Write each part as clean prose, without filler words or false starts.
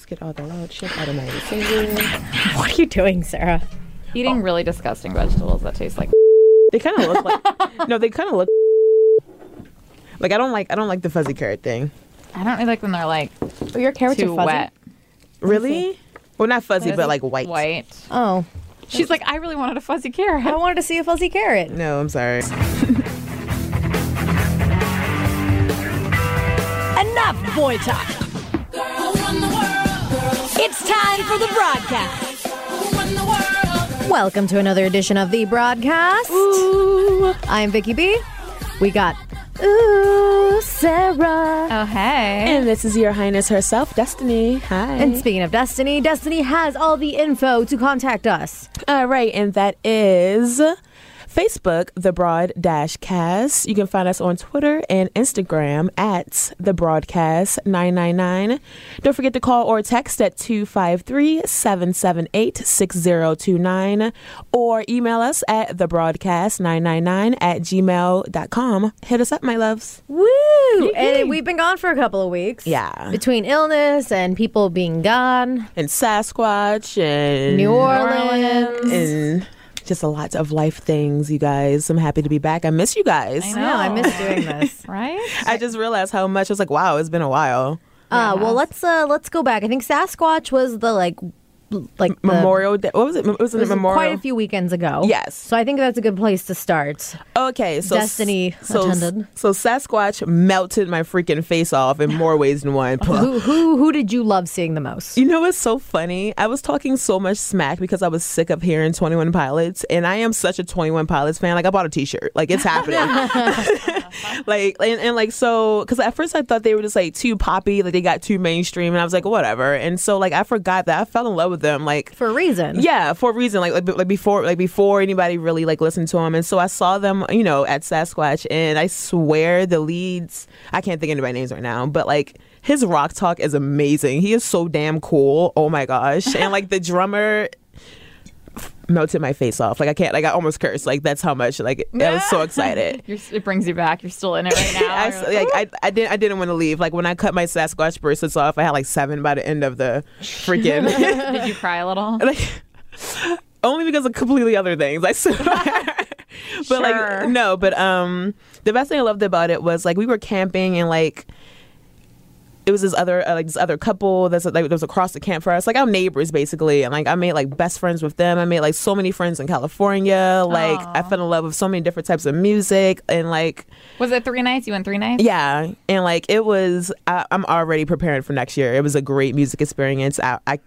get all the loud shit out of my receiver. What are you doing, Sarah? Eating really disgusting vegetables that taste like. They kind of look like. No, they kind of look. Like I don't like the fuzzy carrot thing. I don't really like when they're like Oh, your carrots too are fuzzy? wet. Really? Well, not fuzzy, but like white. White. Oh. She's like, I really wanted a fuzzy carrot. I wanted to see a fuzzy carrot. No, I'm sorry. Enough boy talk. It's time for the broadcast. Welcome to another edition of the broadcast. Ooh. I'm Vicky B. We got Sarah. Oh, hey. And this is Your Highness herself, Destiny. Hi. And speaking of Destiny, Destiny has all the info to contact us. All right, and that is Facebook, The Broad-Cast. You can find us on Twitter and Instagram at The Broadcast 999. Don't forget to call or text at 253-778-6029 or email us at thebroadcast999@gmail.com. Hit us up, my loves. Woo! And we've been gone for a couple of weeks. Yeah. Between illness and people being gone. And Sasquatch and New Orleans. And just a lot of life things, you guys. I'm happy to be back. I miss you guys. I I know, I miss doing this. Right? I just realized how much. I was like, wow, it's been a while. Well, let's go back. I think Sasquatch was the Memorial Day. What was it? Was it Memorial? quite a few weekends ago. Yes. So I think that's a good place to start. Okay, so Destiny attended. So Sasquatch melted my freaking face off in more ways than one. Who did you love seeing the most? You know what's so funny? I was talking so much smack because I was sick of hearing 21 Pilots, and I am such a 21 Pilots fan. Like, I bought a T-shirt. Like, it's happening. So because at first I thought they were just like too poppy, like they got too mainstream, and I was like, whatever. And so like I forgot that I fell in love with them, like For a reason. yeah, for a reason, like before anybody really like listened to them. And so I saw them, you know, at Sasquatch, and I swear the leads, I can't think of anybody's names right now, but like his rock talk is amazing. He is so damn cool. Oh my gosh. And like the drummer melted my face off. Like I almost cursed. Like that's how much. Like I was so excited. It brings you back. You're still in it right now. I didn't want to leave. Like when I cut my Sasquatch bracelets off, I had like 7 by the end of the freaking. Did you cry a little? Like only because of completely other things. I swear. But Sure. the best thing I loved about it was like we were camping and like it was this other couple that was across the camp for us, like our neighbors basically, and like I made like best friends with them. I made like so many friends in California. Like I fell in love with so many different types of music, and like Was it 3 nights? You went 3 nights? yeah, and like it was. I'm already preparing for next year. It was a great music experience.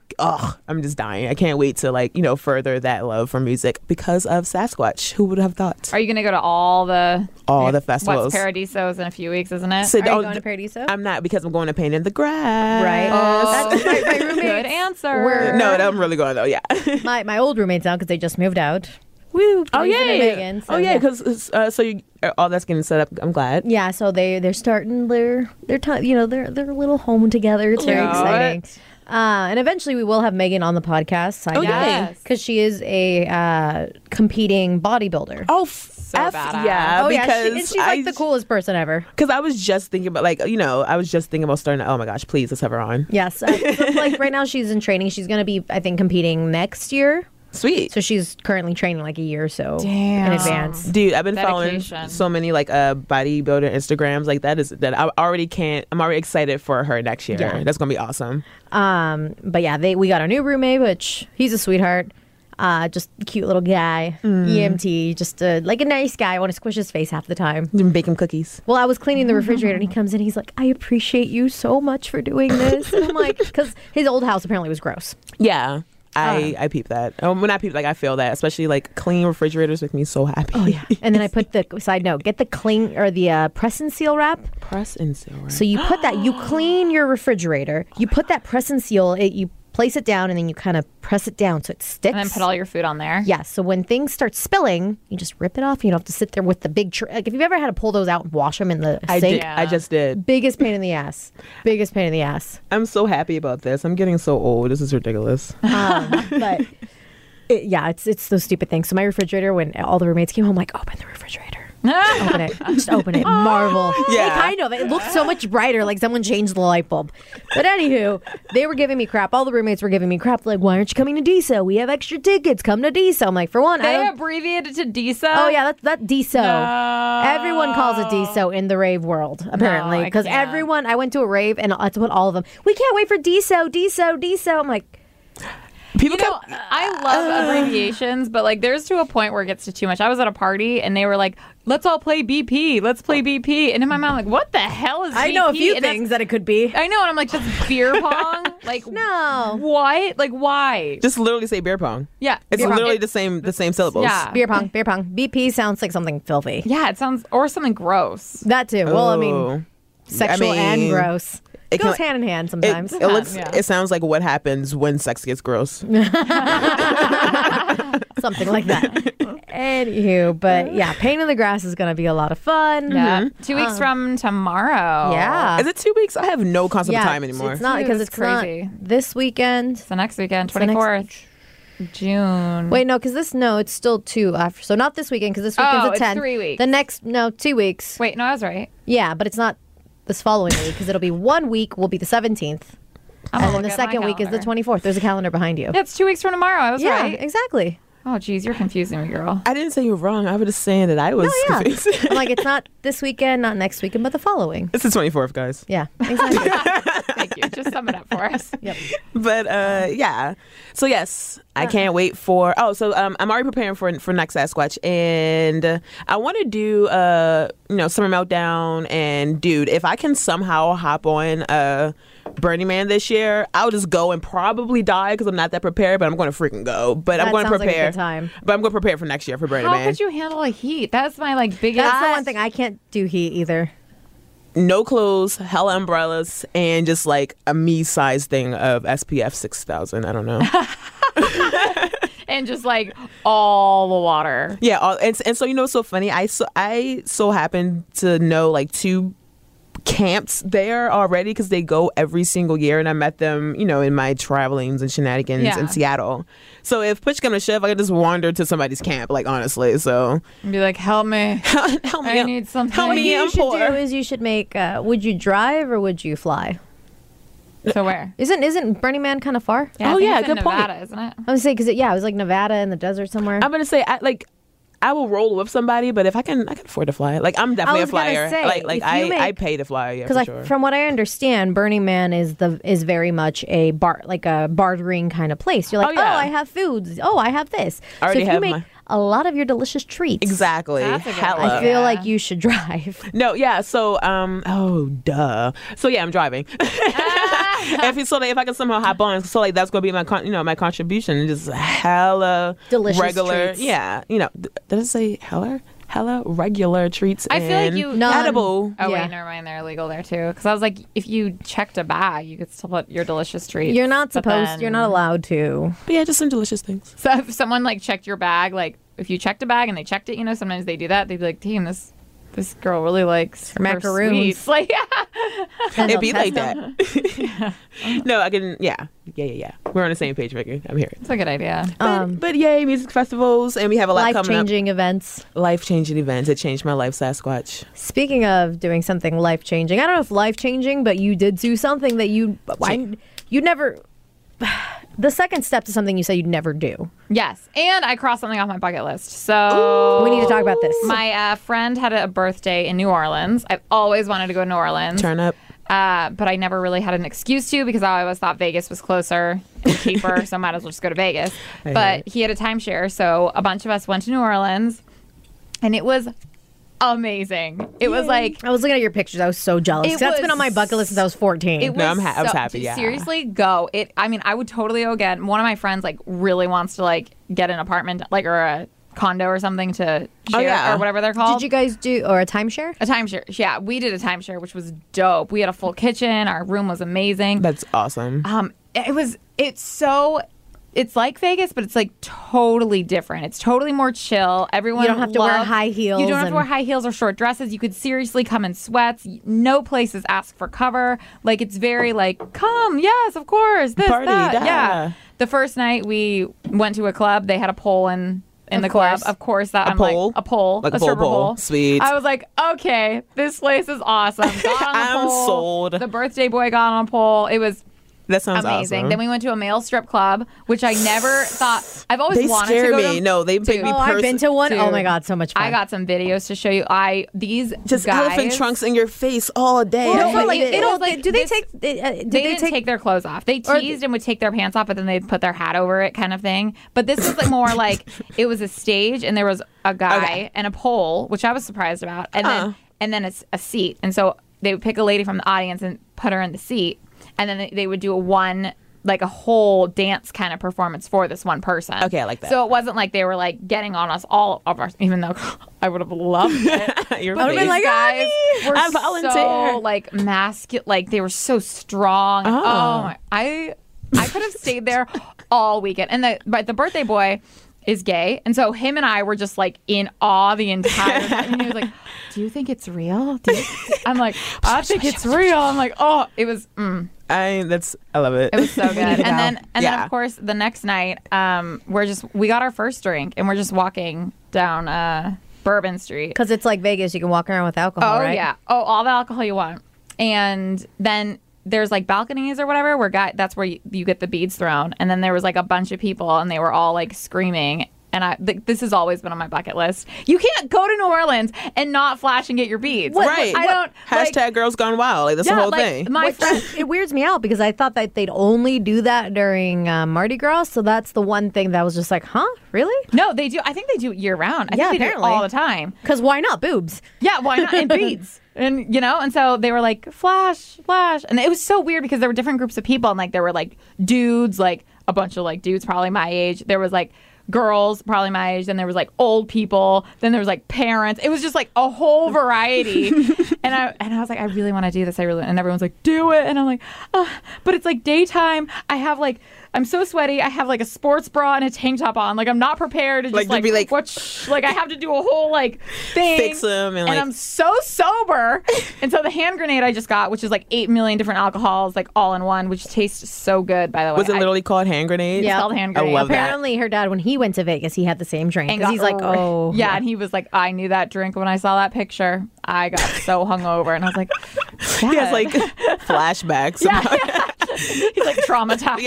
I'm just dying. I can't wait to like further that love for music because of Sasquatch. Who would have thought? Are you going to go to all the festivals? What's Paradiso's in a few weeks, isn't it? So Are you going to Paradiso? I'm not, because I'm going to Paint in the Grass. Right. That's my roommate. Good answer. No, I'm really going though. Yeah. My old roommates now because they just moved out. Woo! Oh Ethan and yeah. Megan, so, Because so you all that's getting set up. I'm glad. Yeah, so they're starting their time. Their little home together. It's very Cute. exciting. And eventually we will have Megan on the podcast. Side note, yes. because she is a competing bodybuilder. Oh, badass. yeah. Because she's like the coolest person ever. Because I was just thinking about starting. Oh my gosh, please let's have her on. Yes, so, like right now she's in training. She's going to be, I think, competing next year. Sweet. So she's currently training like a year or so Damn. in advance. Dude, I've been Dedication. following so many like bodybuilder Instagrams like that I already can't. I'm already excited for her next year. Yeah. That's gonna be awesome. But yeah, we got a new roommate, which he's a sweetheart. Just a cute little guy, EMT, just like a nice guy. I want to squish his face half the time. Bake him cookies. Well, I was cleaning the refrigerator and he comes in. He's like, I appreciate you so much for doing this. And I'm like, because his old house apparently was gross. Yeah. I peep that. When I peep, like I feel that, especially like clean refrigerators make me so happy. Oh yeah. And then I put the side note, get the clean or the press and seal wrap. Press and seal. Right? So you put that, you clean your refrigerator, you put that press and seal, you place it down and then you kind of press it down so it sticks. And then put all your food on there. Yeah, so when things start spilling, you just rip it off. You don't have to sit there with the big like if you've ever had to pull those out and wash them in the sink. I just did. Biggest pain in the ass. Biggest pain in the ass. I'm so happy about this. I'm getting so old. This is ridiculous. But it's those stupid things. So my refrigerator, when all the roommates came home, I'm like, open the refrigerator. Open it. Just open it. Marvel. Yeah. It kind of. It looked so much brighter, like someone changed the light bulb. But anywho, they were giving me crap. All the roommates were giving me crap. Like, why aren't you coming to DISO? We have extra tickets. Come to DISO. I'm like, for one, I They don't... abbreviated to DISO. Oh, yeah, that's DISO. No. Everyone calls it DISO in the rave world, apparently. I Because can't. everyone, I went to a rave, and that's what all of them, we can't wait for DISO, DISO, DISO. I'm like, People You know, I love abbreviations, but like there's to a point where it gets to too much. I was at a party and they were like, let's all play BP. Let's play BP. And in my mind, I'm like, what the hell is BP? I know a few And that's- things that it could be. I know. And I'm like, that's beer pong? Like, No. what? Like, why? just literally say beer pong. Yeah. It's beer pong. literally the same syllables. Yeah. Beer pong, beer pong. BP sounds like something filthy. Yeah, it sounds, or something gross. That too. Well, I Oh. mean, sexual and mean, gross. it Goes can- hand in hand sometimes. It looks. Yeah. It sounds like what happens when sex gets gross. Something like that. Anywho, but yeah, Pain in the Grass is going to be a lot of fun. Yeah. 2 weeks from tomorrow. Yeah. Is it 2 weeks? I have no concept yeah, of time anymore. It's not Dude, because it's it's not crazy. this weekend. It's the next weekend, the next- 24th June. Wait, no, because it's still 2 after. So not this weekend, because this weekend's Oh, the it's 10th. 3 weeks. The next, 2 weeks. Wait, no, I was right. Yeah, but it's not this following week, because it'll be 1 week will be the 17th. I'm gonna And then the look at my second week is the calendar. 24th. There's a calendar behind you. Yeah, it's 2 weeks from tomorrow. I was Yeah, right. exactly. Oh, geez, you're confusing me, girl. I didn't say you were wrong. I was just saying that I was Oh, yeah. confused. I'm like, it's not this weekend, not next weekend, but the following. It's the 24th, guys. Yeah, exactly. Thank you. Just sum it up for us. Yep. But yeah. So yes, I can't wait for. Oh, so I'm already preparing for next Sasquatch, and I want to do Summer Meltdown, and dude, if I can somehow hop on Burning Man this year, I'll just go and probably die because I'm not that prepared, but I'm going to freaking go. But I'm That going to sounds like a prepare. good time. But I'm going to prepare for next year for Burning How Man. could you handle a heat? That's my biggest. That's the one thing. I can't do heat either. No clothes, hella umbrellas, and just like a me-sized thing of SPF 6000. I don't know. And just like all the water. Yeah, and so what's so funny? I so happen to know like 2 camps there already because they go every single year, and I met them, in my travelings and shenanigans Yeah. in Seattle. So if push come to shove, I could just wander to somebody's camp, like honestly. So And be like, help me. help me, I need something. help What me, you I'm should poor. do is you should make. Would you drive or would you fly? So where? Isn't Burning Man kind of far? Yeah, I Oh, think yeah, it's in good point. Nevada, isn't it? I was saying because it was like Nevada in the desert somewhere. I'm gonna say I will roll with somebody, but if I can afford to fly. Like I'm definitely a was gonna flyer. say, like if you I make- pay to fly. Yeah, Because for sure. from what I understand, Burning Man is very much a bartering kind of place. You're like, Oh, yeah. I have foods. Oh, I have this. I already so if you have make my- a lot of your delicious treats, Exactly. That's a good Hella. I idea. feel Yeah. like you should drive. No, yeah. So, duh. So yeah, I'm driving. If I can somehow hop on, so like that's gonna be my my contribution, just hella Delicious regular. treats. Yeah, did I say hella regular treats? I feel like and you- None. edible. Oh, Yeah. wait, never mind. They're illegal there, too. Because I was like, if you checked a bag, you could still put your delicious treats. You're not But supposed. then- You're not allowed to. But yeah, just some delicious things. So if someone like checked your bag, like if you checked a bag and they checked it, sometimes they do that. They'd be like, damn, this girl really likes her macaroons. sweets. Like, And It'd they'll be like test that. No, I can. Yeah. We're on the same page, Vicky. I'm here. it's a good idea. But yay, music festivals, and we have a lot coming up. life-changing events. Life-changing events. It changed my life, Sasquatch. Speaking of doing something life-changing, I don't know if life-changing, but you did do something that you never. The second step to something you said you'd never do. Yes. And I crossed something off my bucket list. So We need to talk about this. my friend had a birthday in New Orleans. I've always wanted to go to New Orleans. Turn up. But I never really had an excuse to because I always thought Vegas was closer and cheaper, so might as well just go to Vegas. But he had a timeshare, so a bunch of us went to New Orleans, and it was amazing. It was like I was looking at your pictures. I was so jealous. It 'Cause that's was- been on my bucket list since I was 14. it was. No, I was happy, yeah. Seriously, go. I would totally go again. One of my friends really wants to get an apartment or a condo or something to share yeah. or whatever they're called. Did you guys do or a timeshare? a timeshare? Yeah, we did a timeshare, which was dope. We had a full kitchen. Our room was amazing. That's awesome. It's like Vegas, but it's like totally different. It's totally more chill. Everyone You don't have to wear loves- high heels You don't have to and- wear high heels or short dresses. You could seriously come in sweats. No places ask for cover. Like it's very come, yes, of course. This, Party, that. da. Yeah. The first night we went to a club, they had a pole in in Of the club. course. Of course, that A I'm pole? like a pole, Like a a pole stripper pole. pole. Sweet. I was like, okay, this place is awesome. Got on the I'm pole. sold. The birthday boy got on a pole. It was That sounds amazing. awesome. Then we went to a male strip club, which I never thought. I've always They wanted scare to go me. to. No, they make me Oh, I've been to one. Oh Dude. my god, so much fun. I got some videos to show you. These just guys, elephant trunks in your face all day. Well, No, but, like, it was well, like do they this- take? Did they didn't take their clothes off. They Or- teased and would take their pants off, but then they'd put their hat over it, kind of thing. But this was like more like it was a stage, and there was a guy Okay. and a pole, which I was surprised about, and then a seat. And so they would pick a lady from the audience and put her in the seat, and then they would do a whole dance kind of performance for this one person. Okay, I like that. So it wasn't like they were like getting on us all of our, even though I would have loved it. Your But face. these like, guys were I volunteer. so like masculine, like they were so strong. Oh. Oh my, I could have stayed there all weekend. And the birthday boy is gay, and so him and I were just like in awe the entire time. And he was like, "Do you think it's real?" I'm like, "I think it's real." I'm like, "Oh, it was." I love it. It was so good. to And go. then Yeah. of course the next night, we got our first drink and we're just walking down Bourbon Street. because it's like Vegas. You can walk around with alcohol, Oh right? yeah. Oh, all the alcohol you want. And then there's like balconies or whatever where that's where you get the beads thrown. And then there was like a bunch of people and they were all like screaming. And this has always been on my bucket list. You can't go to New Orleans and not flash and get your beads. Right. I don't. Hashtag girls gone wild. Like, that's the whole thing. My Which, friend. it weirds me out because I thought that they'd only do that during Mardi Gras. So that's the one thing that was just like, huh, really? No, they do. I think they do it year round. I Yeah, think they do it apparently. all the time. Because why not boobs? Yeah, why not? And beads. And, and so they were like, flash. And it was so weird because there were different groups of people. And, like, there were, like, dudes, like, a bunch of, like, dudes probably my age. There was, like, girls probably my age. Then there was, like, old people. Then there was, like, parents. It was just, like, a whole variety. and I was like, I really want to do this. And everyone's like, do it. And I'm like, but it's, like, daytime. I have, like, I'm so sweaty. I have, like, a sports bra and a tank top on. Like, I'm not prepared to just, Like, to be like- like, I have to do a whole, like, thing. Fix 'em and, like- I'm so sober. And so the hand grenade I just got, which is like 8 million different alcohols, like all in one, which tastes so good, by the way. Was it literally called hand grenade? Yeah. It's called hand I grenade. love that. Apparently, her dad, when he went to Vegas, he had the same drink. And Because he's like, oh. yeah, and he was like, I knew that drink when I saw that picture. I got so hungover, and I was like, He has like Dad. flashbacks. yeah. He's like traumatized.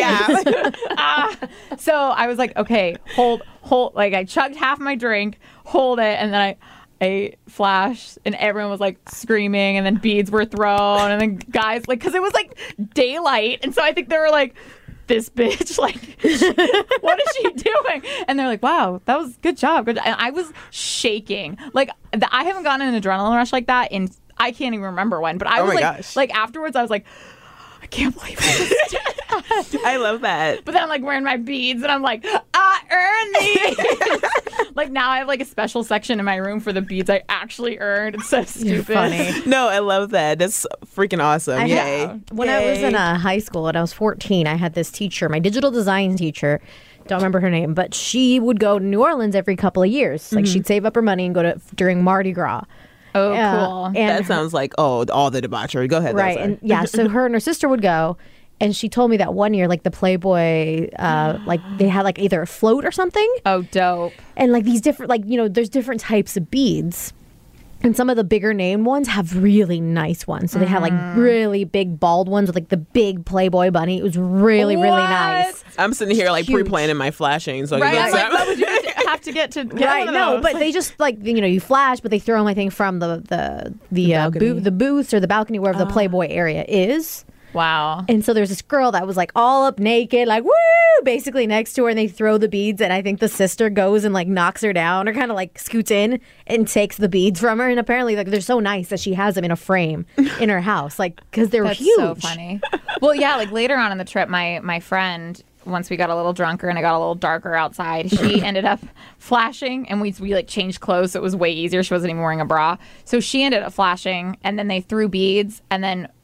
Yeah. So I was like, okay, hold. Like I chugged half my drink, hold it, and then I flashed, and everyone was like screaming, and then beads were thrown, and then guys like, because it was like daylight, and so I think they were like, this bitch, like, what is she doing? And they're like, wow, that was good job. And I was shaking. Like, I haven't gotten an adrenaline rush like that in, I can't even remember when, but I Oh was my like, gosh. like afterwards, I was like, I can't believe I just did that. I love that. But then I'm like wearing my beads and I'm like, I earned these. Like now I have like a special section in my room for the beads I actually earned. It's so stupid. funny. No, I love that. That's freaking awesome. I Yay. had- when I was in high school and I was 14, I had this teacher, my digital design teacher. Don't remember her name, but she would go to New Orleans every couple of years. Like she'd save up her money and go to during Mardi Gras. Oh, cool. And That sounds like, all the debauchery. Go ahead. though, right, sorry. and yeah, so her and her sister would go, and she told me that one year, like the Playboy, like they had like either a float or something, Oh, dope. and like these different, like there's different types of beads. And some of the bigger name ones have really nice ones. So they had like really big bald ones with like the big Playboy bunny. It was really, really nice. I'm sitting here like Huge. pre-planning my flashing. So Right? I I'm can like, what would you have to get to get Right, one of no, those? but they just like you flash, but they throw them I think from the balcony. the booths or the balcony wherever the Playboy area is. Wow. And so there's this girl that was like all up naked, like woo, basically next to her, and they throw the beads, and I think the sister goes and like knocks her down or kind of like scoots in and takes the beads from her, and apparently like they're so nice that she has them in a frame in her house, like because they're That's huge. so funny. Well, yeah, like later on in the trip, my friend, once we got a little drunker and it got a little darker outside, she ended up flashing, and we like changed clothes, so it was way easier. She wasn't even wearing a bra, so she ended up flashing, and then they threw beads, and then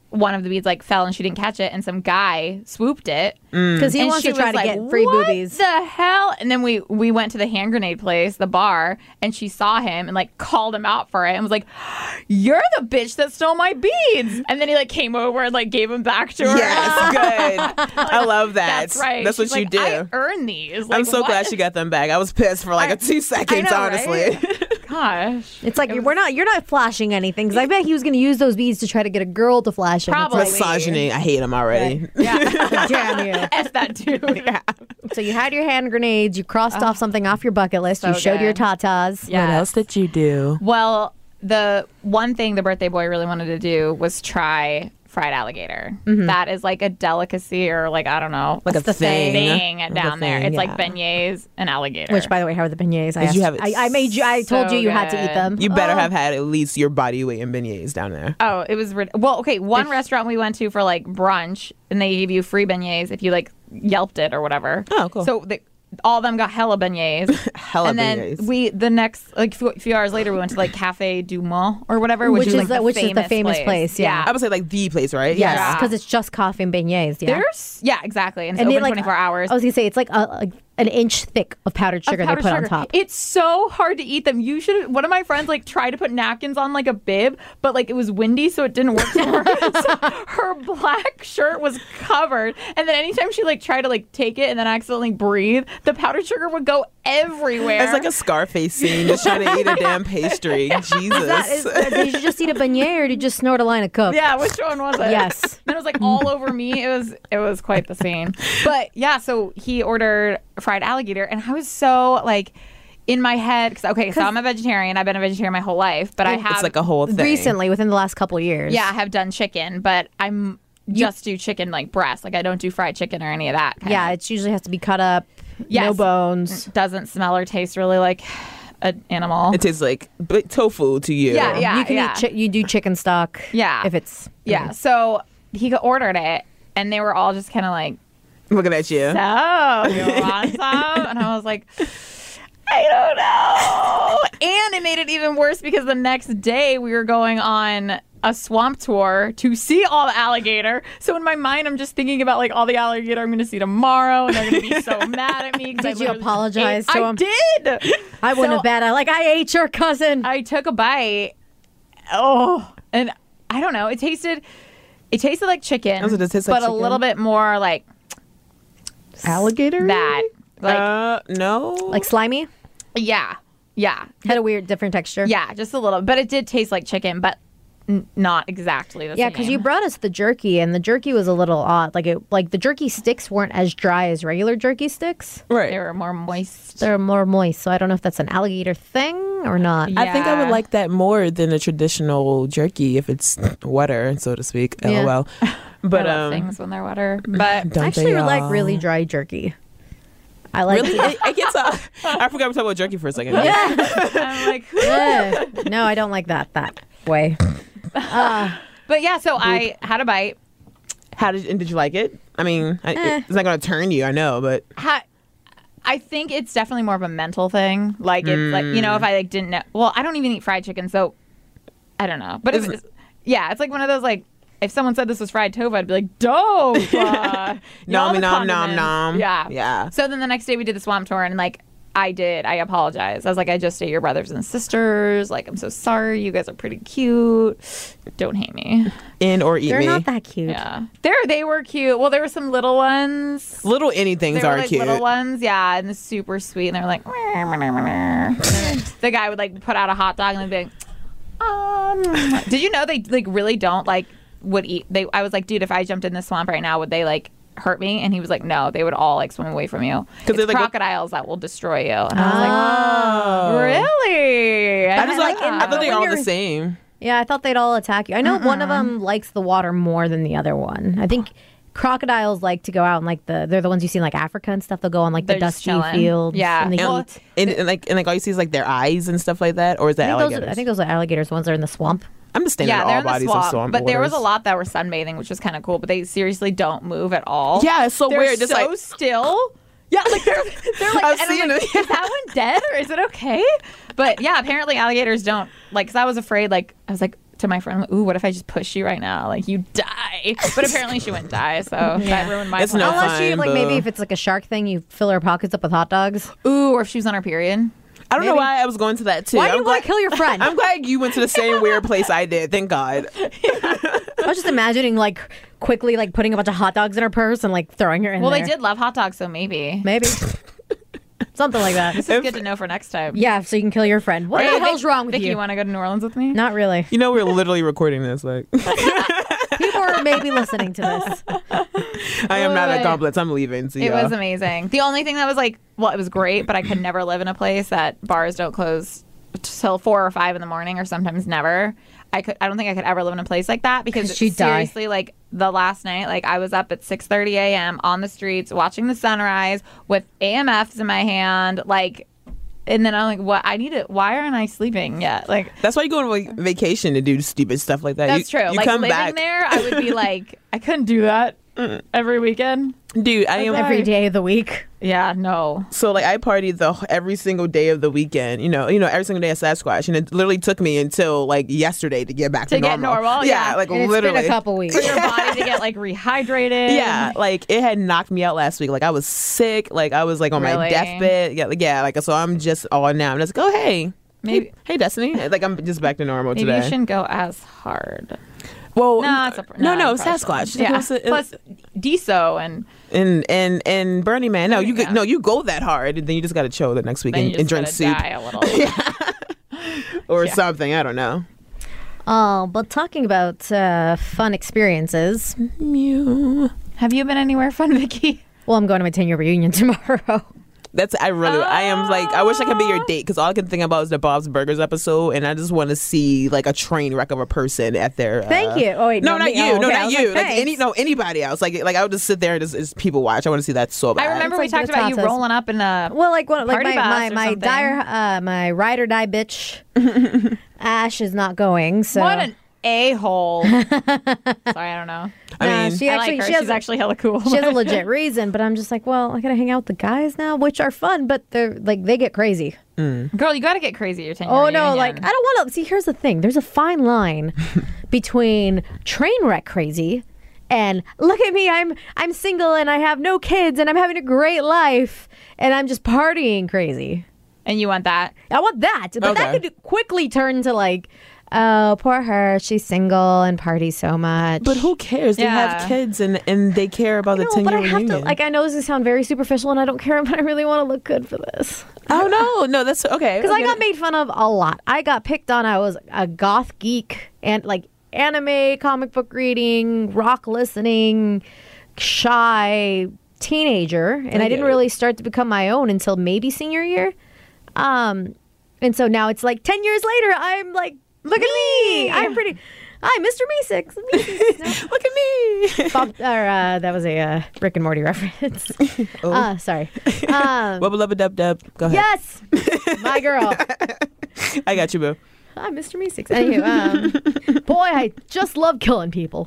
one of the beads like fell and she didn't catch it, and some guy swooped it Because he and wants she to try was to like, get free what boobies. the hell? And then we went to the hand grenade place, the bar, and she saw him and like called him out for it and was like, "You're the bitch that stole my beads." And then he like came over and like gave them back to her. Yes, good. I love that. That's right. That's what She's you like, do. I earned these. I'm Like, so what? glad she got them back. I was pissed for like 2 seconds, know, honestly. right? Gosh. It's like you're not flashing anything. Because I bet he was going to use those beads to try to get a girl to flash him. It's Probably. like, Misogyny. I hate him already. Yeah. damn you. F that dude. Yeah. So you had your hand grenades. You crossed off something off your bucket list. so You showed your good. tatas. Yeah. What else did you do? Well, the one thing the birthday boy really wanted to do was try fried alligator. That is like a delicacy, or like, I don't know, Like what's a the thing. thing down there. thing, It's like yeah. beignets and alligator. Which, by the way, how are the beignets? Did you have it I made you. I told so you had to good. eat them. You better Oh. have had at least your body weight in beignets down there. Oh, it was well. Okay, one restaurant we went to for like brunch, and they gave you free beignets if you like Yelped it or whatever. Oh, cool. So all of them got hella beignets. Hella and then beignets. the next like few hours later we went to like Cafe Du Mont or whatever, which is like which is the famous place, yeah. I would say like the place, right? Yes, Yeah. because it's just coffee and beignets. Yeah. yeah, exactly, and it's And open they, 24 hours. I was gonna say it's like an inch thick of powdered sugar Powdered they put sugar. on top. It's so hard to eat them. You should. One of my friends like tried to put napkins on like a bib, but like it was windy, so it didn't work for her. So her black shirt was covered, and then anytime she like tried to like take it and then accidentally breathe, the powdered sugar would go everywhere. It's like a Scarface scene, just trying to eat a damn pastry. Jesus. Did you just eat a beignet or did you just snort a line of coke? yeah, which one was it? Yes. Then it was like all over me. It was quite the scene. But yeah, so he ordered fried alligator, and I was so like in my head because so I'm a vegetarian. I've been a vegetarian my whole life, but I have It's like a whole thing. Recently, within the last couple of years. I have done chicken, but I'm just do chicken like breast. Like I don't do fried chicken or any of that. Yeah, it usually has to be cut up. No Yes. bones. Doesn't smell or taste really like an animal. It tastes like tofu to you. Yeah. You can eat. You do chicken stock. Yeah. If it's. Yeah. So he ordered it, and they were all just kind of like, Looking at you. "So you want some?" And I was like, "I don't know." And it made it even worse because the next day we were going on a swamp tour to see all the alligator. So in my mind, I'm just thinking about like all the alligator I'm going to see tomorrow, and they're going to be so mad at me. 'Cause Did I you literally apologize ate- to I them? did. I wouldn't So have been. I ate your cousin. I took a bite. Oh, and I don't know. It tasted like chicken, Oh, so does it taste like but a chicken? little bit more like Alligator? that. Like no. Like slimy. yeah. Had a weird, different texture. Yeah, just a little. But it did taste like chicken, but not exactly the same. Yeah, because you brought us the jerky, and the jerky was a little odd. Like the jerky sticks weren't as dry as regular jerky sticks. Right. They were more moist. They're more moist, so I don't know if that's an alligator thing or not. Yeah. I think I would like that more than a traditional jerky if it's wetter, so to speak. Yeah. LOL. But I love things when they're wetter. But don't I actually they like all? really dry jerky. I like Really? It gets I forgot we talked about jerky for a second. I'm like, Yeah. No, I don't like that way. but yeah. So I had a bite. Did you like it? I mean, it's not going to turn you, I know, but I think it's definitely more of a mental thing. Like it's like, you know, if I like didn't know. Well, I don't even eat fried chicken, so I don't know. But it's like one of those like. If someone said this was fried tofu, I'd be like, dope. Nom, nom. Yeah. Yeah. So then the next day we did the swamp tour, and like I apologized. I was like, I just ate your brothers and sisters. Like, I'm so sorry. You guys are pretty cute. Don't hate me. In or eat They're me. not that cute. Yeah. They were cute. Well, there were some little ones. Little anythings They were are like cute. little ones, yeah, and they're super sweet. And they were like, and then the guy would like put out a hot dog and they'd be like, Did you know they like really don't like would eat? I was like, dude, if I jumped in the swamp right now, would they like hurt me? And he was like, no, they would all like swim away from you. It's they're like, crocodiles that will destroy you. And I was like, really? I And just like, I thought they were all when the you're- same. Yeah, I thought they'd all attack you. I know one of them likes the water more than the other one. I think crocodiles like to go out and like they're the ones you see in like Africa and stuff. They'll go on like the They're just dusty chilling. fields. Yeah. and they Well, eat. And like all you see is like their eyes and stuff like that, or is that alligators? I think those are alligators. The ones that are in the swamp. I'm just standing yeah, at they're all in the bodies swamp, of swamp but there was a waters. lot that were sunbathing, which was kind of cool. But they seriously don't move at all. Yeah, it's so They're weird. Just so like still. Yeah, like they're like. I've and I'm seen like, it. Is that one dead or is it okay? But yeah, apparently alligators don't like. Because I was afraid. Like I was like, to my friend, ooh, what if I just push you right now? Like, you die. But apparently she wouldn't die, so that ruined my It's plan. no Unless you fun, like boo. maybe if it's like a shark thing, you fill her pockets up with hot dogs. Ooh, or if she was on her period. I don't know Maybe. why I was going to that too. Why do I'm you want glad- to kill your friend? I'm glad you went to the same weird place I did. Thank God. I was just imagining like quickly like putting a bunch of hot dogs in her purse and like throwing her in Well, there. they did love hot dogs, so maybe. Maybe. Something like that. This is good to know for next time. Yeah, so you can kill your friend. What Hey, the hell's wrong with Vicky, you? you want to go to New Orleans with me? Not really. You know, we're literally recording this. Like, People are maybe listening to this. I am not Boy. at Complex. I'm leaving. So It yeah. was amazing. The only thing that was like, well, it was great, but I could never live in a place that bars don't close till 4 or 5 in the morning, or sometimes never. I don't think I could ever live in a place like that because 'Cause she'd die. seriously, like the last night, like I was up at 6:30 a.m. on the streets watching the sunrise with AMFs in my hand, like. And then I'm like, what? I need it. Why aren't I sleeping yet? Like, That's why you go on like, vacation to do stupid stuff like that. that's you, true. You Like come living back, there, I would be like, I couldn't do that every weekend. dude. I am Every day of the week. Yeah, no. so like I partied every single day of the weekend. You know, every single day at Sasquatch, and it literally took me until like yesterday to get back to, To get normal, Yeah, yeah. like And it's literally. been a couple weeks. For your body to get like rehydrated. Yeah, like it had knocked me out last week. Like I was sick. Like I was like on my Really? deathbed. Yeah. Like so, I'm just all now. I'm just like, oh hey, Maybe- hey Destiny. Like I'm just back to normal Maybe today. you shouldn't go as hard. Well, No, it's a, no, impression. Sasquatch. Yeah. It was- Plus, DSO and and Burning Man. No, Yeah. you go that hard, and then you just got to chill the next week then you and just drink gotta soup die a little. or Yeah. something. I don't know. Oh, but talking about fun experiences. Mew. Have you been anywhere fun, Vicky? Well, I'm going to my 10-year reunion tomorrow. I am like, I wish I could be your date because all I can think about is the Bob's Burgers episode, and I just want to see like a train wreck of a person at their. Thank you. Oh wait, No, not me. you. Oh, No, okay. I not was you. Like thanks. anybody else. Like I would just sit there and just people watch. I want to see that so bad. I remember we It's like talked about you batatas. rolling up in a. Well, like one, like Party bus my or my something. dire my ride or die bitch Ash is not going. So What an a-hole. Sorry, I don't know. I Nah, mean, she I actually like her. she has She's actually hella cool. she has a legit reason, but I'm just like, well, I gotta hang out with the guys now, which are fun, but they're like they get crazy. Girl, you got to get crazy. Your 10-year Oh no, reunion. like I don't want to see. Here's the thing: there's a fine line between train wreck crazy and look at me, I'm single and I have no kids and I'm having a great life and I'm just partying crazy. And you want that? I want that, but that Okay. could quickly turn to like, oh, poor her, she's single and parties so much. but who cares? They Yeah. have kids and they care about the No, 10-year but I have reunion. to. Like, I know this is sound very superficial, and I don't care, but I really want to look good for this. oh no, that's okay. Because I got made fun of a lot. I got picked on. I was a goth geek and like anime, comic book reading, rock listening, shy teenager, and I didn't really start to become my own until maybe senior year. And so now it's like 10 years later. I'm like, look at me. I'm pretty. Hi, Mr. Meeseeks. Look at me. Bob, that was a Rick and Morty reference. Sorry. Wubba lubba dub dub. Go ahead. Yes, my girl. I got you, boo. Hi, Mr. Meeseeks. Anywho, boy, I just love killing people.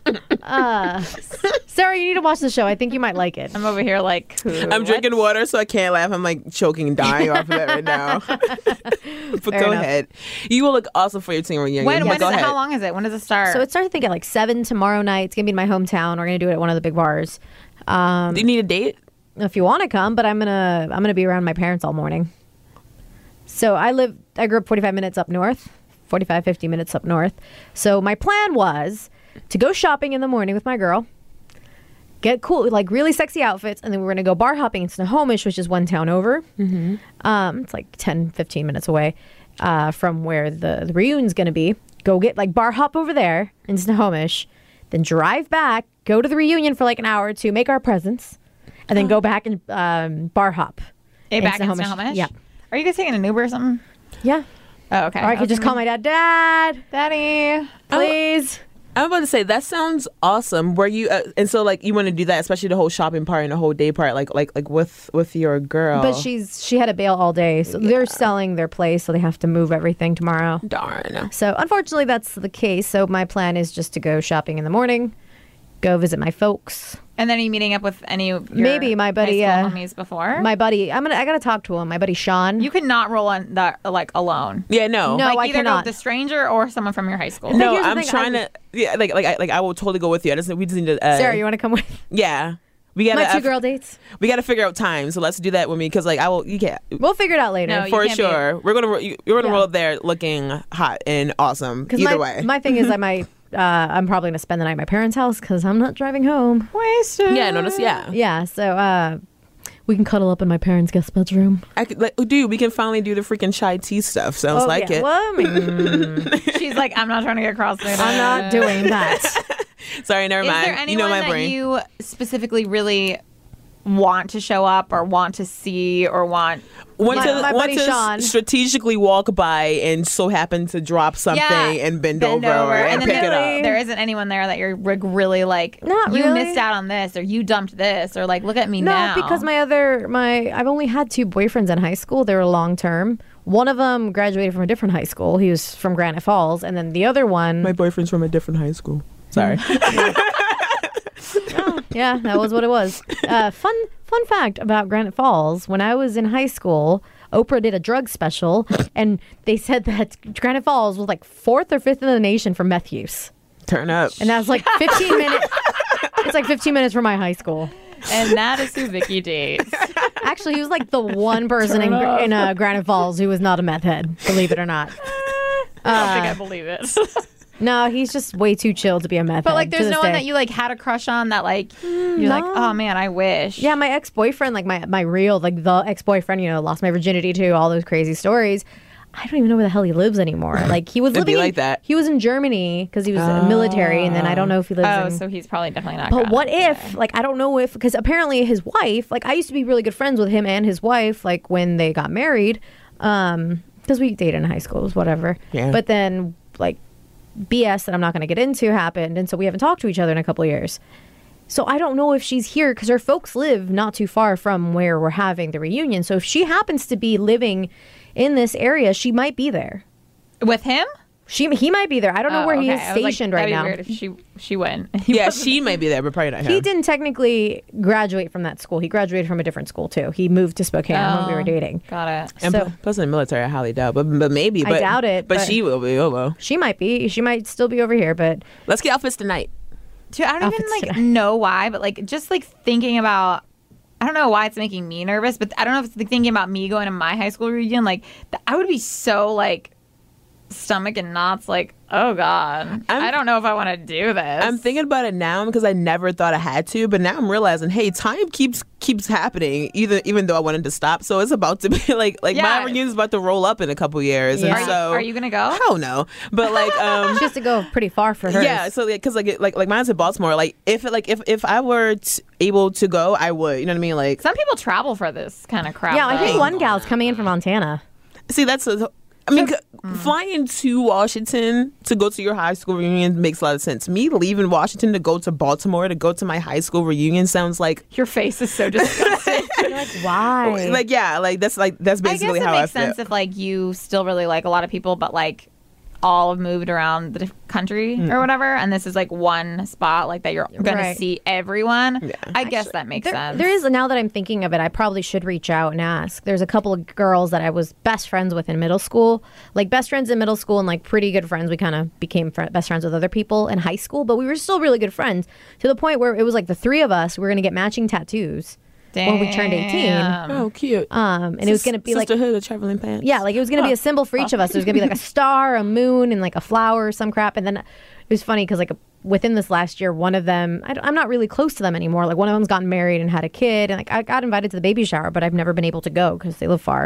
Sarah, you need to watch the show. I think you might like it. I'm over here like, I'm drinking water, so I can't laugh. I'm like choking and dying off of it right now. But Fair go enough. ahead. You will look awesome for your team reunion. When, but when go is it, ahead. how long is it? When does it start? So it starts, I think, at like 7 tomorrow night. It's going to be in my hometown. We're going to do it at one of the big bars. Do you need a date? If you want to come, but I'm gonna be around my parents all morning. So I grew up 45 minutes up north, 45, 50 minutes up north. So my plan was to go shopping in the morning with my girl, get cool, like really sexy outfits, and then we're going to go bar hopping in Snohomish, which is one town over. It's like 10, 15 minutes away from where the reunion's going to be. Go get like bar hop over there in Snohomish, then drive back, go to the reunion for like an hour or two, make our presents, and then go back and bar hop. Hey, back in Snohomish. Snohomish? Yeah. Are you guys taking an Uber or something? Yeah. Oh, okay. Or I could just call my dad, Dad, Daddy. please. I'm about to say that sounds awesome. Were you and so like you want to do that, especially the whole shopping part and the whole day part, like with your girl. But she had to bail all day, so they're selling their place, so they have to move everything tomorrow. darn. So unfortunately, that's the case. So my plan is just to go shopping in the morning, go visit my folks, And then are you meeting up with any of your Maybe my buddy, high school homies before? My buddy, I gotta talk to him. My buddy Sean. You could not roll on that like alone. Yeah, no. No. Like I either go cannot. with a stranger or someone from your high school. No, here's the I'm thing, trying to. Yeah, I will totally go with you. We just need to. Sarah, you want to come with Yeah, we gotta. my 2 girl dates? We gotta figure out time. So let's do that with me because like I will. You can't. We'll figure it out later. No, you For can't be- sure, we're gonna Yeah. roll up there looking hot and awesome. Because Either way. my thing is, I might. I'm probably gonna spend the night at my parents' house because I'm not driving home. Wasted. Yeah, notice. Yeah, Yeah, so we can cuddle up in my parents' guest bedroom. I could, like, dude, we can finally do the freaking chai tea stuff. Sounds like yeah. it. Well, I mean, She's like, I'm not trying to get cross-legged. I'm not doing that. Sorry, never Is mind. there anyone You know my that brain. you specifically really want to show up or want to see or want? Want My to buddy Sean. strategically walk by and so happen to drop something and bend over and then pick it really- up. there isn't anyone there that you're really like, Not you really. missed out on this or you dumped this or like, look at me No, now. because I've only had 2 boyfriends in high school. They were long term. One of them graduated from a different high school. He was from Granite Falls, and then the other one. My boyfriend's from a different high school. Sorry. Yeah, that was what it was. Fun fact about Granite Falls: when I was in high school, Oprah did a drug special, and they said that Granite Falls was like 4th or 5th in the nation for meth use, Turn up. and that was like 15 minutes. It's like 15 minutes from my high school. and that is who Vicky dates. Actually, he was like the one person in Granite Falls who was not a meth head. Believe it or not. I don't think I believe it. No, he's just way too chill to be a meth But head. like, to there's this no one day. that you like had a crush on that like you're like, oh man, I wish. Yeah, my ex-boyfriend, like my real, like the ex-boyfriend, lost my virginity to, all those crazy stories. I don't even know where the hell he lives anymore. Like he was It'd be living like that. He was in Germany because he was military, and then I don't know if he lives Oh, in. so he's probably definitely not. But got what it if, either. like, I don't know if, because apparently his wife, like, I used to be really good friends with him and his wife, like, when they got married, because we dated in high school, it was whatever. Yeah. But then, like, BS that I'm not going to get into happened, and so we haven't talked to each other in a couple of years. So I don't know if she's here because her folks live not too far from where we're having the reunion. So if she happens to be living in this area, she might be there. with him? He might be there. I don't know where he is okay. I was like, stationed right that'd be now. Weird if she went. Yeah, she may be there, but probably not him. He didn't technically graduate from that school. He graduated from a different school too. He moved to Spokane when we were dating. Got it. And So plus in the military, I highly doubt. But maybe. I But, doubt it, But but- she will be. Oh, well. she might be. She might still be over here, but Let's get outfits tonight. Dude, I don't even Outfits like today. know why, but like just like thinking about. I don't know why it's making me nervous, but I don't know if it's like thinking about me going to my high school reunion. Like I would be so like stomach and knots. Like, oh god, I don't know if I want to do this. I'm thinking about it now because I never thought I had to, but now I'm realizing, hey, time keeps happening, even though I wanted to stop. So it's about to be like my Yeah. reunion's about to roll up in a couple years, Yeah. and so Are you gonna go? Hell no, but like she has to go pretty far for her. yeah, so because like mine's in Baltimore. Like if I were able to go, I would. You know what I mean? Like Some people travel for this kind of crap. Yeah, I think though. one gal's coming in from Montana. see that's. I mean, flying to Washington to go to your high school reunion makes a lot of sense. Me leaving Washington to go to Baltimore to go to my high school reunion sounds like Your face is so disgusting. You're like, why? like yeah, that's I basically guess it how makes I feel. sense if like you still really like a lot of people, but like all have moved around the country or whatever, and this is like one spot like that you're gonna Right. see everyone. Yeah. I guess that makes sense. There is, now that I'm thinking of it, I probably should reach out and ask. There's a couple of girls that I was best friends with in middle school, like best friends in middle school and like pretty good friends. We kind of became best friends with other people in high school, but we were still really good friends to the point where it was like the 3 of us were going to get matching tattoos when we turned 18. Damn. Oh, cute. And it was going to be like, Sisterhood of Traveling Pants. yeah, like it was going to be a symbol for each of us. There was going to be like a star, a moon, and like a flower or some crap. And then it was funny because like within this last year, one of them, I'm not really close to them anymore. Like one of them's gotten married and had a kid, and like I got invited to the baby shower, but I've never been able to go because they live far.